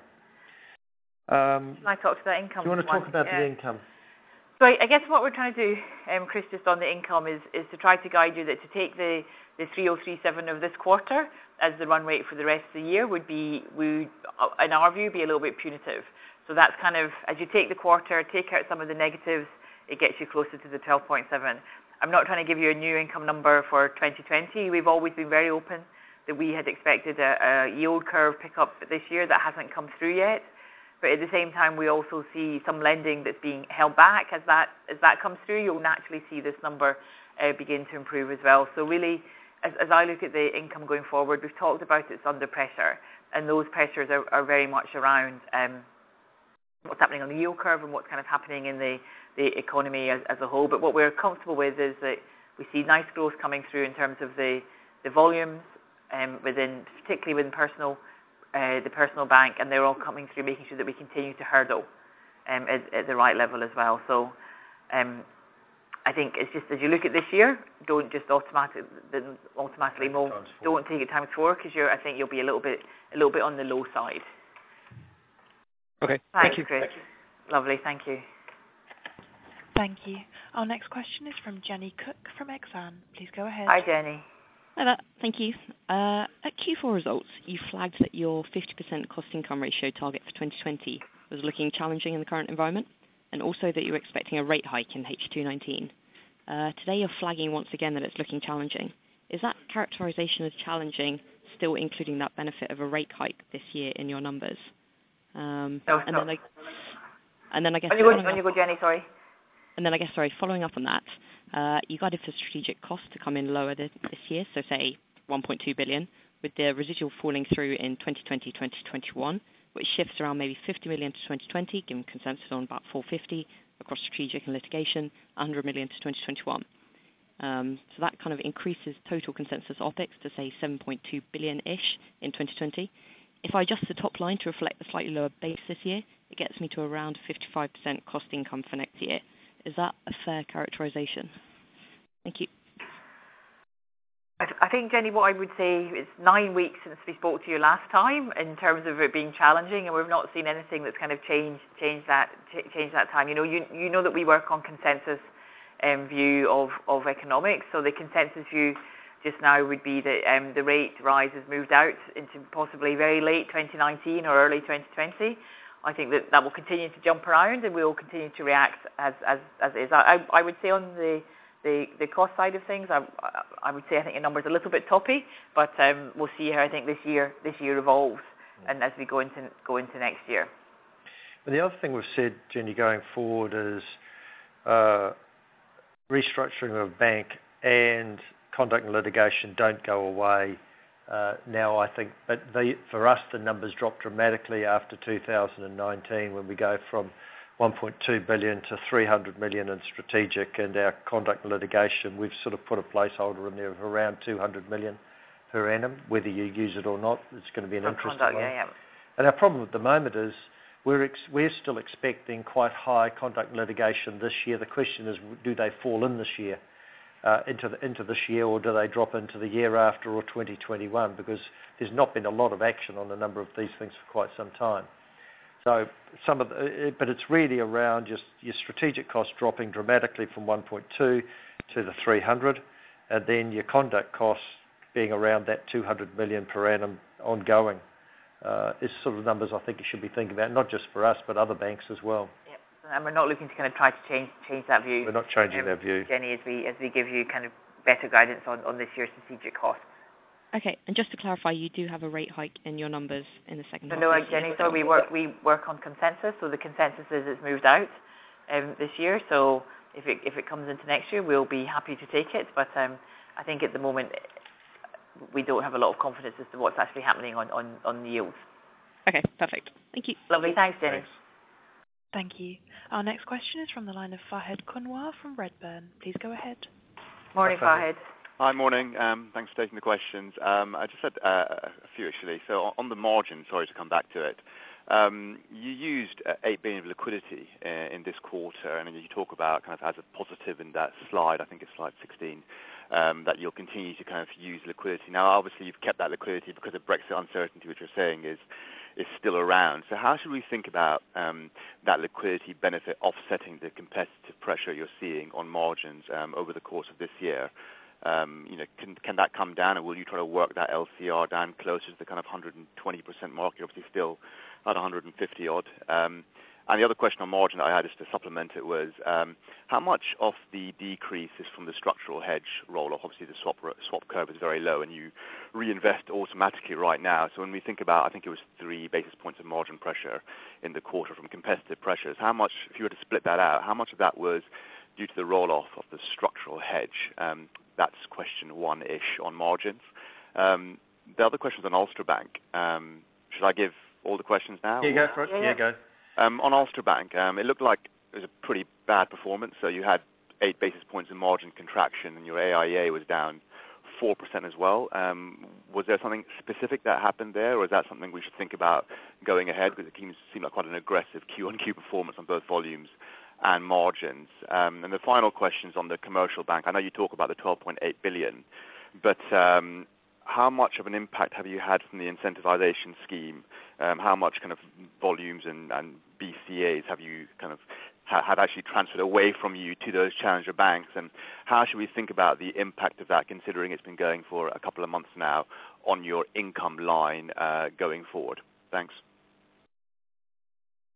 Speaker 2: Um,
Speaker 3: Can I talk to that income?
Speaker 2: Do you want to
Speaker 3: one?
Speaker 2: talk about
Speaker 3: yeah.
Speaker 2: the income?
Speaker 3: So I, I guess what we're trying to do, um, Chris, just on the income is, is to try to guide you that to take the, the three thousand thirty-seven of this quarter as the run rate for the rest of the year would be, would, in our view, be a little bit punitive. So that's kind of, as you take the quarter, take out some of the negatives, it gets you closer to the twelve point seven. I'm not trying to give you a new income number for twenty twenty. We've always been very open that we had expected a, a yield curve pickup this year that hasn't come through yet. But at the same time, we also see some lending that's being held back. As that as that comes through, you'll naturally see this number uh, begin to improve as well. So really, as, as I look at the income going forward, we've talked about it's under pressure, and those pressures are, are very much around um, what's happening on the yield curve and what's kind of happening in the, the economy as, as a whole. But what we're comfortable with is that we see nice growth coming through in terms of the, the volumes, um, within, particularly within personal Uh, the personal bank, and they're all coming through, making sure that we continue to hurdle um, at, at the right level as well. So um, I think it's just, as you look at this year, don't just automatic, automatically mold, don't take it times four, because you're, I think you'll be a little bit a little bit on the low side.
Speaker 6: Okay,
Speaker 3: Thanks,
Speaker 6: thank you.
Speaker 3: Chris. Thank you. Lovely, thank you.
Speaker 1: Thank you. Our next question is from Jenny Cook from Exane. Please go ahead.
Speaker 3: Hi, Jenny.
Speaker 9: Hi there. Thank you. Uh, at Q four results, you flagged that your fifty percent cost-income ratio target for twenty twenty was looking challenging in the current environment, and also that you were expecting a rate hike in H two nineteen. Uh, today you're flagging once again that it's looking challenging. Is that characterization as challenging still including that benefit of a rate hike this year in your numbers? Um,
Speaker 3: no,
Speaker 9: and
Speaker 3: no.
Speaker 9: then I, and then I guess
Speaker 3: on you, go, on you go, Jenny, sorry.
Speaker 9: And then I guess, sorry, following up on that, uh, you guided for strategic costs to come in lower this, this year, so say one point two billion, with the residual falling through in twenty twenty, twenty twenty-one, which shifts around maybe fifty million to twenty twenty, given consensus on about four hundred fifty across strategic and litigation, one hundred million to twenty twenty-one. Um, so that kind of increases total consensus OPEX to say seven point two billion-ish in twenty twenty. If I adjust the top line to reflect the slightly lower base this year, it gets me to around fifty-five percent cost income for next year. Is that a fair characterization? Thank you.
Speaker 3: I think, Jenny, what I would say is nine weeks since we spoke to you last time in terms of it being challenging, and we've not seen anything that's kind of changed changed that changed that time. You know, you you know that we work on consensus um, view of, of economics, so the consensus view just now would be that um, the rate rise has moved out into possibly very late twenty nineteen or early twenty twenty. I think that that will continue to jump around, and we will continue to react as as as it is. I I would say on the The, the cost side of things, I, I would say I think the number's a little bit toppy, but um, we'll see how I think this year this year evolves, and as we go into go into next year.
Speaker 2: But the other thing we've said, Jenny, going forward is uh, restructuring of bank and conduct and litigation don't go away uh, now. I think, but they, for us, the numbers drop dramatically after two thousand nineteen when we go from one point two billion to three hundred million in strategic, and our conduct and litigation, we've sort of put a placeholder in there of around two hundred million per annum. Whether you use it or not, it's going to be an interesting
Speaker 3: conduct,
Speaker 2: one.
Speaker 3: yeah, yeah.
Speaker 2: And our problem at the moment is we're ex- we're still expecting quite high conduct and litigation this year. The question is, do they fall in this year, uh, into the, into this year, or do they drop into the year after or twenty twenty-one? Because there's not been a lot of action on a number of these things for quite some time. So some of the, but it's really around just your strategic costs dropping dramatically from one point two to the three hundred, and then your conduct costs being around that two hundred million per annum ongoing uh, is sort of numbers I think you should be thinking about, not just for us but other banks as well.
Speaker 3: Yep. And we're not looking to kind of try to change change that view.
Speaker 2: We're not changing
Speaker 3: um,
Speaker 2: that view,
Speaker 3: Jenny, as we as we give you kind of better guidance on, on this year's strategic costs.
Speaker 9: Okay, and just to clarify, you do have a rate hike in your numbers in the second half.
Speaker 3: No, no, Jenny, so we work we work on consensus, so the consensus is it's moved out um, this year, so if it if it comes into next year, we'll be happy to take it, but um, I think at the moment we don't have a lot of confidence as to what's actually happening on, on, on the yields.
Speaker 9: Okay, perfect. Thank you.
Speaker 3: Lovely, thanks, Jenny.
Speaker 2: Thanks.
Speaker 1: Thank you. Our next question is from the line of Fahed Kunwar from Redburn. Please go ahead.
Speaker 3: Morning,
Speaker 2: Hi, Fahed.
Speaker 3: Fahed.
Speaker 10: Hi, morning. Um, thanks for taking the questions. Um, I just had uh, a few actually. So on the margin, sorry to come back to it. Um, you used uh, eight billion of liquidity uh, in this quarter, and you talk about kind of as a positive in that slide, I think it's slide sixteen, um, that you'll continue to kind of use liquidity. Now, obviously, you've kept that liquidity because of Brexit uncertainty, which you're saying is is still around. So how should we think about um, that liquidity benefit offsetting the competitive pressure you're seeing on margins um, over the course of this year? Um, you know, can can that come down, or will you try to work that L C R down closer to the kind of one hundred twenty percent mark? You're obviously still at one hundred fifty odd. Um, and the other question on margin that I had just to supplement it was, um, how much of the decrease is from the structural hedge roll-off? Obviously, the swap swap curve is very low, and you reinvest automatically right now. So when we think about, I think it was three basis points of margin pressure in the quarter from competitive pressures. How much, if you were to split that out, how much of that was due to the roll-off of the structural hedge? Um, That's question one-ish on margins. Um, the other question is on Ulster Bank. Um, should I give all the questions now?
Speaker 2: Yeah, go for it.
Speaker 3: Yeah,
Speaker 2: Yeah, go.
Speaker 10: Um, on Ulster Bank, um, it looked like it was a pretty bad performance. So you had eight basis points of margin contraction, and your A I A was down four percent as well. Um, was there something specific that happened there, or is that something we should think about going ahead? Because it seems, seemed like quite an aggressive Q on Q performance on both volumes and margins. Um, and the final question is on the commercial bank. I know you talk about the twelve point eight billion, but um, how much of an impact have you had from the incentivization scheme? Um, how much kind of volumes and, and B C As have you kind of ha- had actually transferred away from you to those challenger banks? And how should we think about the impact of that, considering it's been going for a couple of months now, on your income line uh, going forward? Thanks.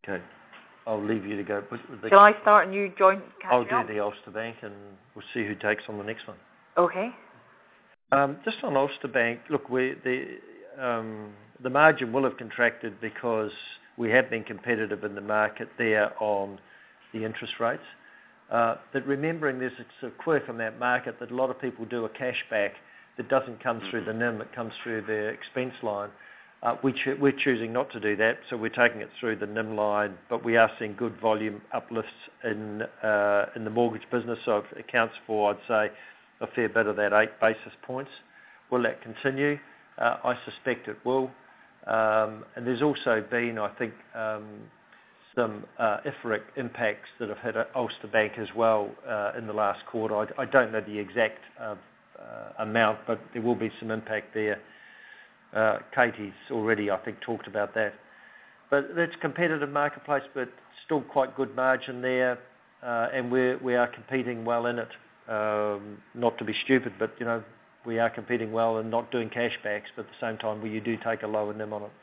Speaker 2: Okay. I'll leave you to go. With the
Speaker 3: Shall I start and you join?
Speaker 2: I'll do
Speaker 3: up?
Speaker 2: the Ulster Bank, and we'll see who takes on the next one.
Speaker 3: Okay.
Speaker 2: Um, just on Ulster Bank, look, we, the um, the margin will have contracted because we have been competitive in the market there on the interest rates. Uh, but remembering there's a, a quirk on that market that a lot of people do a cashback that doesn't come through the N I M, it comes through the expense line. Uh, we cho- we're choosing not to do that, so we're taking it through the N I M line, but we are seeing good volume uplifts in uh, in the mortgage business, so it accounts for, I'd say, a fair bit of that eight basis points. Will that continue? Uh, I suspect it will. Um, and there's also been, I think, um, some uh, I F R I C impacts that have hit Ulster Bank as well uh, in the last quarter. I, I don't know the exact uh, uh, amount, but there will be some impact there. Uh, Katie's already, I think, talked about that. But it's a competitive marketplace, but still quite good margin there, uh, and we're, we are competing well in it. Um, not to be stupid, but, you know, we are competing well and not doing cashbacks, but at the same time, where you do take a lower N I M on it.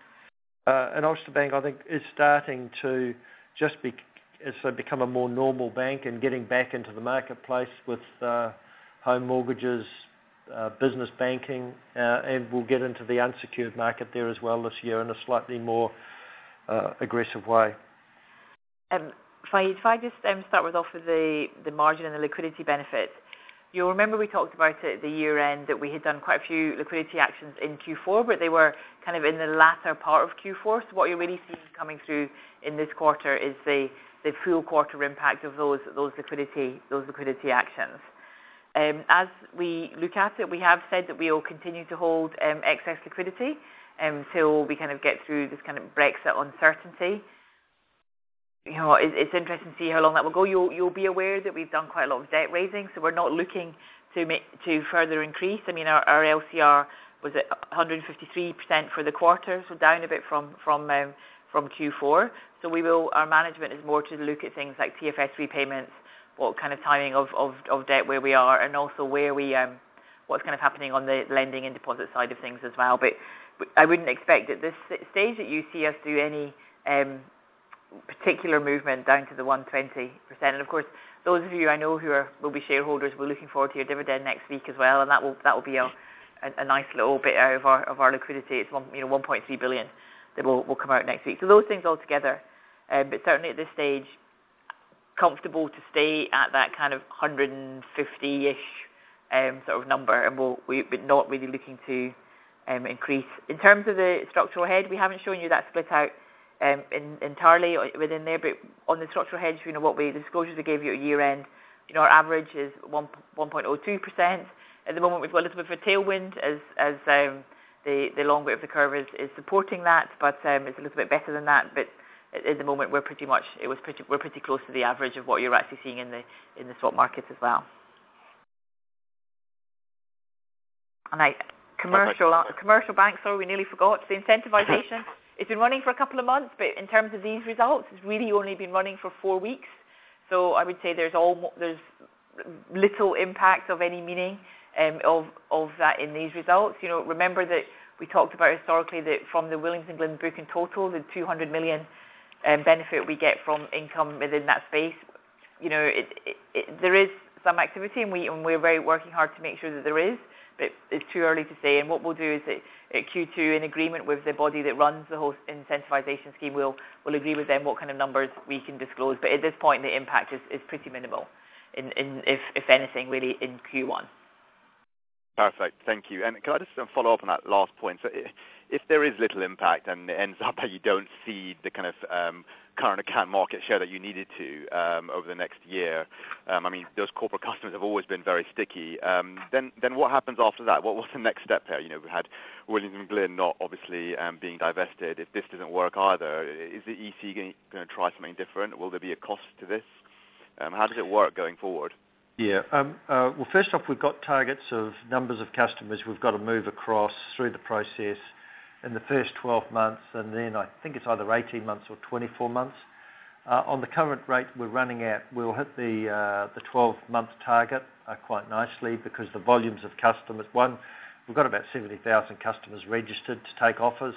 Speaker 2: Uh, and Ulster Bank, I think, is starting to just be, as they become a more normal bank and getting back into the marketplace with uh, home mortgages, uh, business banking, uh, and we'll get into the unsecured market there as well this year in a slightly more uh, aggressive way.
Speaker 3: Um, if I, if I just um, start with off with the, the margin and the liquidity benefits, you'll remember we talked about it at the year end that we had done quite a few liquidity actions in Q four, but they were kind of in the latter part of Q four. So what you're really seeing coming through in this quarter is the, the full quarter impact of those those liquidity those liquidity actions. Um, as we look at it, we have said that we will continue to hold um, excess liquidity until we kind of get through this kind of Brexit uncertainty. You know, it's, it's interesting to see how long that will go. You'll, you'll be aware that we've done quite a lot of debt raising, so we're not looking to make, to further increase. I mean, our, our L C R was at one hundred fifty-three percent for the quarter, so down a bit from from um, from Q four. So we will. Our management is more to look at things like T F S repayments, what kind of timing of, of, of debt where we are, and also where we um, what's kind of happening on the lending and deposit side of things as well. But, but I wouldn't expect at this stage that you see us do any Um, particular movement down to the one hundred twenty percent. And of course, those of you I know who are will be shareholders, we're looking forward to your dividend next week as well, and that will that will be a, a, a nice little bit out of our of our liquidity. It's one you know one point three billion that will will come out next week. So those things all together, um, but certainly at this stage, comfortable to stay at that kind of one hundred fifty-ish um, sort of number, and we'll we but not really looking to um, increase. In terms of the structural hedge, we haven't shown you that split out Um, in, entirely within there, but on the structural hedge, you know what we the disclosures we gave you at year end, you know our average is one one point oh two percent. At the moment, we've got a little bit of a tailwind as as um, the the long bit of the curve is, is supporting that, but um, it's a little bit better than that. But at, at the moment, we're pretty much it was pretty we're pretty close to the average of what you're actually seeing in the in the swap markets as well. And I commercial uh, commercial banks, sorry, we nearly forgot the incentivization. It's been running for a couple of months, but in terms of these results, it's really only been running for four weeks. So I would say there's all there's little impact of any meaning um, of of that in these results. You know, remember that we talked about historically that from the Williams and Glyn book in total, the two hundred million um, benefit we get from income within that space. You know, it, it, it, there is some activity, and we and we're very working hard to make sure that there is. But it's too early to say, and what we'll do is that at Q two, in agreement with the body that runs the whole incentivization scheme, we'll, we'll agree with them what kind of numbers we can disclose. But at this point, the impact is, is pretty minimal, in, in, if, if anything, really, in Q one.
Speaker 10: Perfect, thank you. And can I just follow up on that last point? So if there is little impact and it ends up that you don't see the kind of um, current account market share that you needed to um, over the next year, um, I mean, those corporate customers have always been very sticky. Um, then, then what happens after that? What, what's the next step here? You know, we had Williams and Glyn not obviously um, being divested. If this doesn't work either, is the E C going to try something different? Will there be a cost to this? Um, how does it work going forward?
Speaker 2: Yeah. Um, uh, well, first off, we've got targets of numbers of customers we've got to move across through the process in the first twelve months, and then I think it's either eighteen months or twenty-four months. Uh, on the current rate we're running at, we'll hit the uh, the twelve-month target uh, quite nicely because the volumes of customers, one, we've got about seventy thousand customers registered to take offers.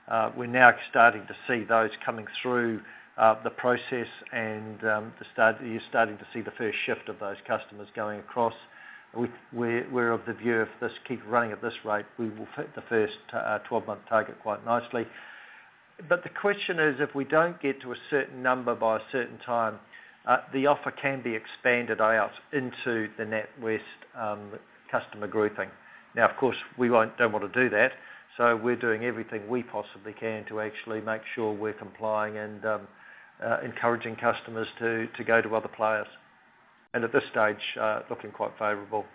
Speaker 2: Uh, we're now starting to see those coming through uh, the process, and um, the start, you're starting to see the first shift of those customers going across. We, we're, we're of the view if this keeps running at this rate, we will hit the first uh, twelve-month target quite nicely. But the question is, if we don't get to a certain number by a certain time, uh, the offer can be expanded out into the NatWest um, customer grouping. Now, of course, we won't, don't want to do that, so we're doing everything we possibly can to actually make sure we're complying and um, uh, encouraging customers to, to go to other players. And at this stage, uh, looking quite favourable.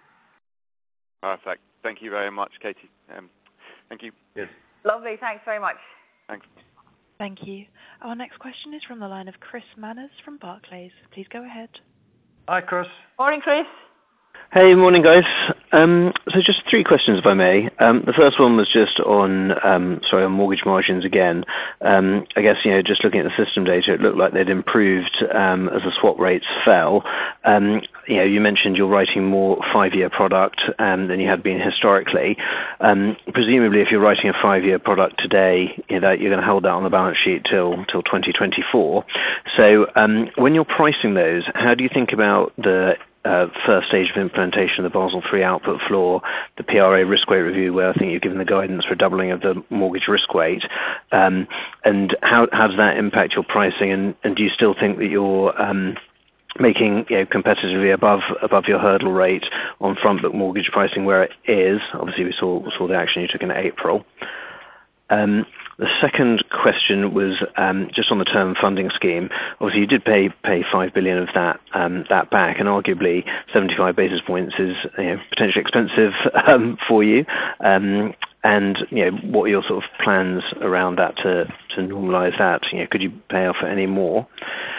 Speaker 10: Perfect. Thank you very much, Katie. Um, thank you.
Speaker 2: Yes.
Speaker 3: Lovely. Thanks very much.
Speaker 10: Thanks.
Speaker 1: Thank you. Our next question is from the line of Chris Manners from Barclays. Please go ahead.
Speaker 2: Hi, Chris.
Speaker 3: Morning, Chris.
Speaker 11: Hey, morning, guys. Um, so just three questions, if I may. Um, the first one was just on, um, sorry, on mortgage margins again. Um, I guess, you know, just looking at the system data, it looked like they'd improved um, as the swap rates fell. Um, you know, you mentioned you're writing more five-year product um, than you had been historically. Um, presumably, if you're writing a five-year product today, you know, you're going to hold that on the balance sheet till till twenty twenty-four. So um, when you're pricing those, how do you think about the Uh, first stage of implementation of the Basel three output floor, the P R A risk weight review, where I think you've given the guidance for doubling of the mortgage risk weight, um, and how, how does that impact your pricing, and, and do you still think that you're um, making, you know, competitively above above your hurdle rate on front book mortgage pricing where it is? Obviously, we saw saw the action you took in April. Um, The second question was um, just on the term funding scheme. Obviously, you did pay pay five billion of that um, that back, and arguably seventy-five basis points is, you know, potentially expensive um, for you. Um, and you know, what are your sort of plans around that to to normalise that? You know, could you pay off any more?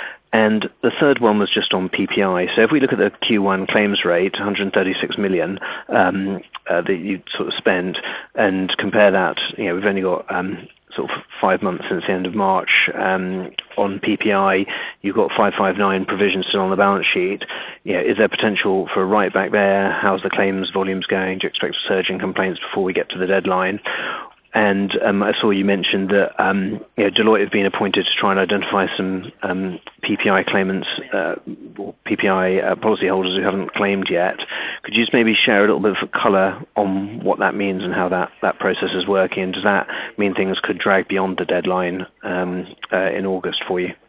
Speaker 11: And the third one was just on P P I. So if we look at the Q one claims rate, one hundred thirty-six million um, uh, that you sort of spent, and compare that, you know, we've only got um, sort of five months since the end of March um, on P P I. You've got five five nine provisions still on the balance sheet. You know, is there potential for a write back there? How's the claims volumes going? Do you expect a surge in complaints before we get to the deadline? And um, I saw you mentioned that um, you know, Deloitte have been appointed to try and identify some um, P P I claimants uh, or P P I uh, policyholders who haven't claimed yet. Could you just maybe share a little bit of colour on what that means and how that, that process is working? And does that mean things could drag beyond the deadline um, uh, in August for you?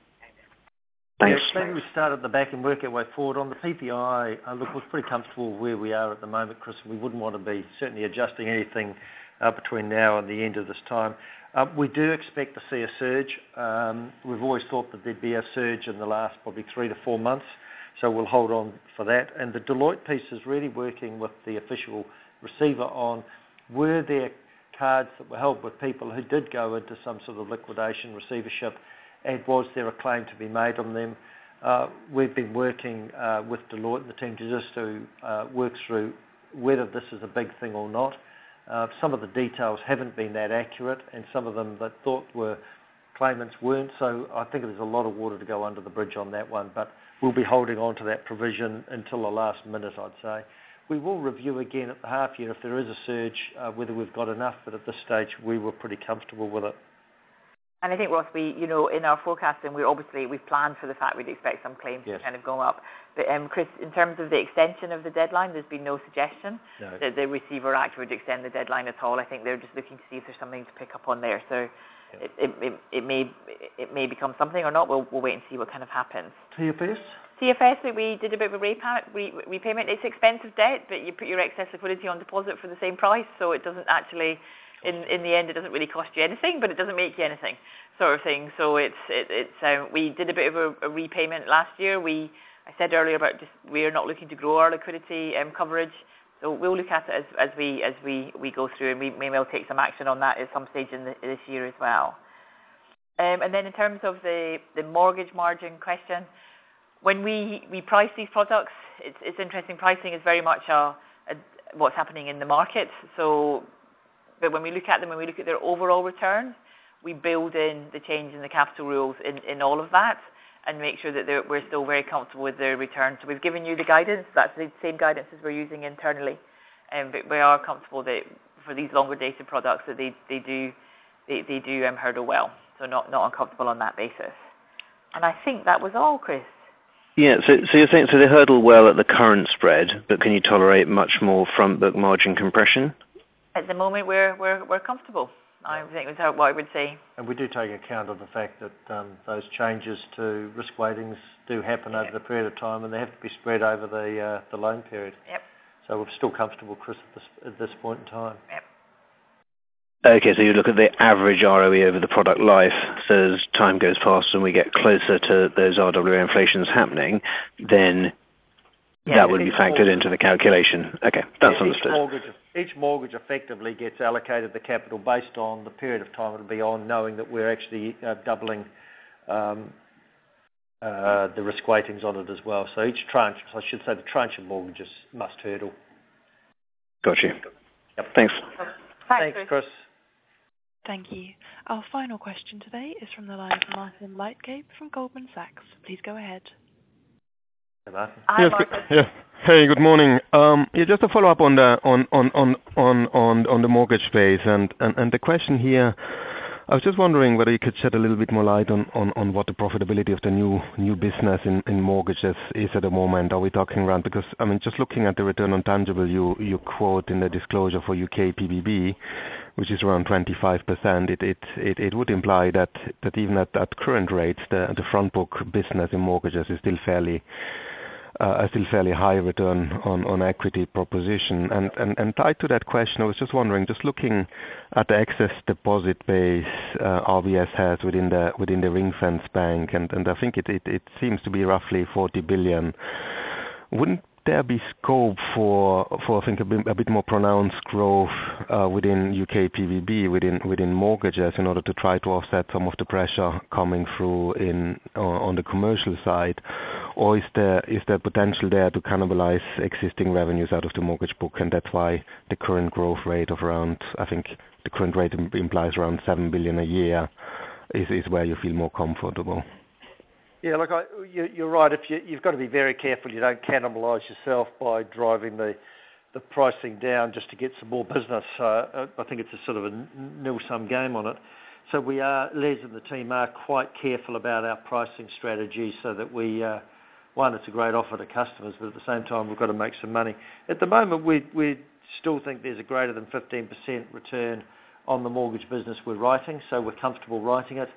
Speaker 11: Thanks.
Speaker 2: Yeah, maybe we start at the back and work our way forward. On the P P I, uh, look, we're pretty comfortable where we are at the moment, Chris. We wouldn't want to be certainly adjusting anything Uh, between now and the end of this time. Uh, we do expect to see a surge. Um, we've always thought that there'd be a surge in the last probably three to four months, so we'll hold on for that. And the Deloitte piece is really working with the official receiver on, were there cards that were held with people who did go into some sort of liquidation receivership, and was there a claim to be made on them? Uh, we've been working uh, with Deloitte and the team to just to uh, work through whether this is a big thing or not. Uh, some of the details haven't been that accurate, and some of them that thought were claimants weren't, so I think there's a lot of water to go under the bridge on that one, but we'll be holding on to that provision until the last minute, I'd say. We will review again at the half year if there is a surge, uh, whether we've got enough, but at this stage we were pretty comfortable with it.
Speaker 3: And I think, Ross, we, you know, in our forecasting, we're obviously, we've planned for the fact we'd expect some claims yes. to kind of go up. But, um, Chris, in terms of the extension of the deadline, there's been no suggestion no. that the Receiver Act would extend the deadline at all. I think they're just looking to see if there's something to pick up on there. So yeah. it, it, it, it may it may become something or not. We'll, we'll wait and see what kind of happens.
Speaker 2: T F S?
Speaker 3: T F S, we did a bit of a repayment. repayment. It's expensive debt, but you put your excess liquidity on deposit for the same price, so it doesn't actually... In in the end, it doesn't really cost you anything, but it doesn't make you anything, sort of thing. So it's it, it's um, we did a bit of a, a repayment last year. We I said earlier about just we are not looking to grow our liquidity um, coverage, so we'll look at it as, as we as we, we go through, and we may well take some action on that at some stage in the, this year as well. Um, and then in terms of the, the mortgage margin question, when we, we price these products, it's, it's interesting. Pricing is very much a, a, what's happening in the market. So. But when we look at them, when we look at their overall returns, we build in the change in the capital rules in, in all of that and make sure that we're still very comfortable with their returns. So we've given you the guidance. That's the same guidance as we're using internally. Um, but we are comfortable that for these longer dated products that they, they do they, they do um, hurdle well. So not, not uncomfortable on that basis. And I think that was all, Chris.
Speaker 11: Yeah, so, so you're saying so they hurdle well at the current spread, but can you tolerate much more front book margin compression?
Speaker 3: At the moment, we're we're we're comfortable. I think that's how, what I would say.
Speaker 2: And we do take account of the fact that um, those changes to risk weightings do happen
Speaker 3: yep.
Speaker 2: over the period of time, and they have to be spread over the uh, the loan period.
Speaker 3: Yep.
Speaker 2: So we're still comfortable, Chris, at this at this point in time.
Speaker 3: Yep.
Speaker 11: Okay, so you look at the average R O E over the product life, so as time goes past and we get closer to those R W A inflations happening, then yeah, that would be factored mortgage. into the calculation. Okay, that's
Speaker 2: yeah,
Speaker 11: understood.
Speaker 2: Each mortgage, each mortgage effectively gets allocated the capital based on the period of time it'll be on, knowing that we're actually uh, doubling um, uh, the risk weightings on it as well. So each tranche, I should say the tranche of mortgages must hurdle.
Speaker 11: Got you.
Speaker 2: Yep.
Speaker 11: Thanks.
Speaker 2: Thanks, Chris. Chris.
Speaker 1: Thank you. Our final question today is from the line of Martin Leitgeb from Goldman Sachs. Please go ahead.
Speaker 2: Hey, Martin.
Speaker 3: Hi,
Speaker 12: yes,
Speaker 3: Martin.
Speaker 12: Yeah. Hey, good morning. Um, yeah, just to follow up on the on on on on on, on the mortgage space, and, and and the question here. I was just wondering whether you could shed a little bit more light on, on, on what the profitability of the new new business in, in mortgages is at the moment. Are we talking around, because I mean, just looking at the return on tangible you, you quote in the disclosure for U K P B B, which is around twenty-five percent, it, it, it, it would imply that, that even at, at current rates, the, the front book business in mortgages is still fairly Uh, a still fairly high return on, on equity proposition. And, and, and tied to that question, I was just wondering, just looking at the excess deposit base uh, R B S has within the within the ring fence bank, and, and I think it, it, it seems to be roughly forty billion. Wouldn't there be scope for, for I think, a bit, a bit more pronounced growth uh, within U K P V B, within within mortgages, in order to try to offset some of the pressure coming through in uh, on the commercial side? Or is there is there potential there to cannibalize existing revenues out of the mortgage book, and that's why the current growth rate of around, I think the current rate implies around seven billion a year, is, is where you feel more comfortable?
Speaker 2: Yeah, look, I, you, you're right. If you, you've got to be very careful you don't cannibalise yourself by driving the the pricing down just to get some more business. Uh, I think it's a sort of a nil-sum game on it. So we are, Les and the team are quite careful about our pricing strategy, so that we, uh, one, it's a great offer to customers, but at the same time we've got to make some money. At the moment, we we still think there's a greater than fifteen percent return on the mortgage business we're writing, so we're comfortable writing it.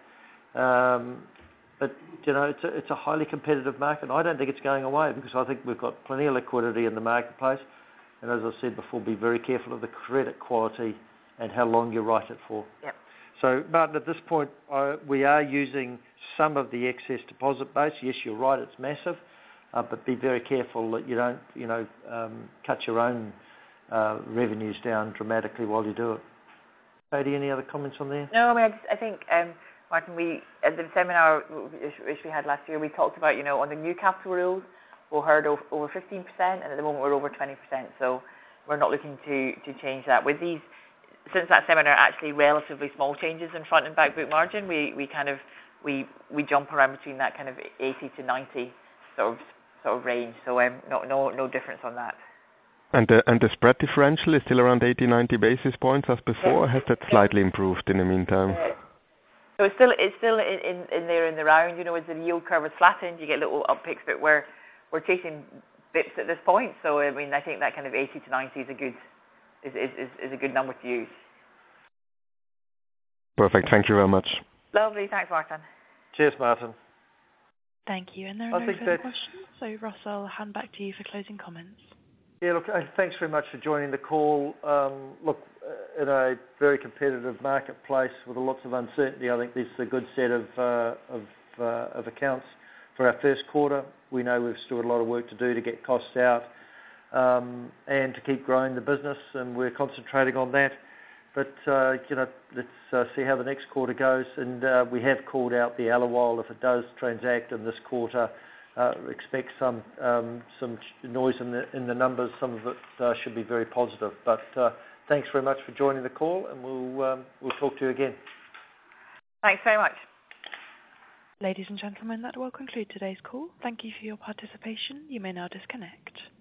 Speaker 2: Um, But, you know, it's a, it's a highly competitive market. I don't think it's going away, because I think we've got plenty of liquidity in the marketplace. And as I said before, be very careful of the credit quality and how long you write it for.
Speaker 3: Yep.
Speaker 2: So, Martin, at this point, uh, we are using some of the excess deposit base. Yes, you're right, it's massive. Uh, but be very careful that you don't, you know, um, cut your own uh, revenues down dramatically while you do it. Katie, any other comments on there?
Speaker 3: No, I mean, I, just, I think... Um, Martin, we at the seminar which we had last year, we talked about, you know, on the new capital rules, we'll hurdle over fifteen percent, and at the moment we're over twenty percent. So we're not looking to, to change that. With these, since that seminar, actually relatively small changes in front and back book margin, we, we kind of we we jump around between that kind of eighty to ninety sort of sort of range. So um, no no no difference on that.
Speaker 12: And the and the spread differential is still around eighty, ninety basis points as before.
Speaker 3: Yeah.
Speaker 12: Has that slightly improved in the meantime?
Speaker 3: Uh, So it's still it's still in, in, in there in the round, you know, as the yield curve is flattened, you get little upticks, but we're we're chasing bips at this point. So I mean, I think that kind of eighty to ninety is a good is is, is a good number to use.
Speaker 12: Perfect. Thank you very much.
Speaker 3: Lovely. Thanks, Martin.
Speaker 2: Cheers, Martin.
Speaker 1: Thank you. And there
Speaker 2: I
Speaker 1: are no
Speaker 2: think
Speaker 1: further
Speaker 2: that's...
Speaker 1: questions. So Ross, I'll hand back to you for closing comments.
Speaker 2: Yeah, look, thanks very much for joining the call. Um, look, in a very competitive marketplace with lots of uncertainty, I think this is a good set of uh, of, uh, of accounts for our first quarter. We know we've still got a lot of work to do to get costs out um, and to keep growing the business, and we're concentrating on that. But, uh, you know, let's uh, see how the next quarter goes. And uh, we have called out the Allowile. If it does transact in this quarter, Uh, expect some um, some noise in the in the numbers. Some of it uh, should be very positive. But uh, thanks very much for joining the call, and we'll um, we'll talk to you again.
Speaker 3: Thanks very much.
Speaker 1: Ladies and gentlemen, that will conclude today's call. Thank you for your participation. You may now disconnect.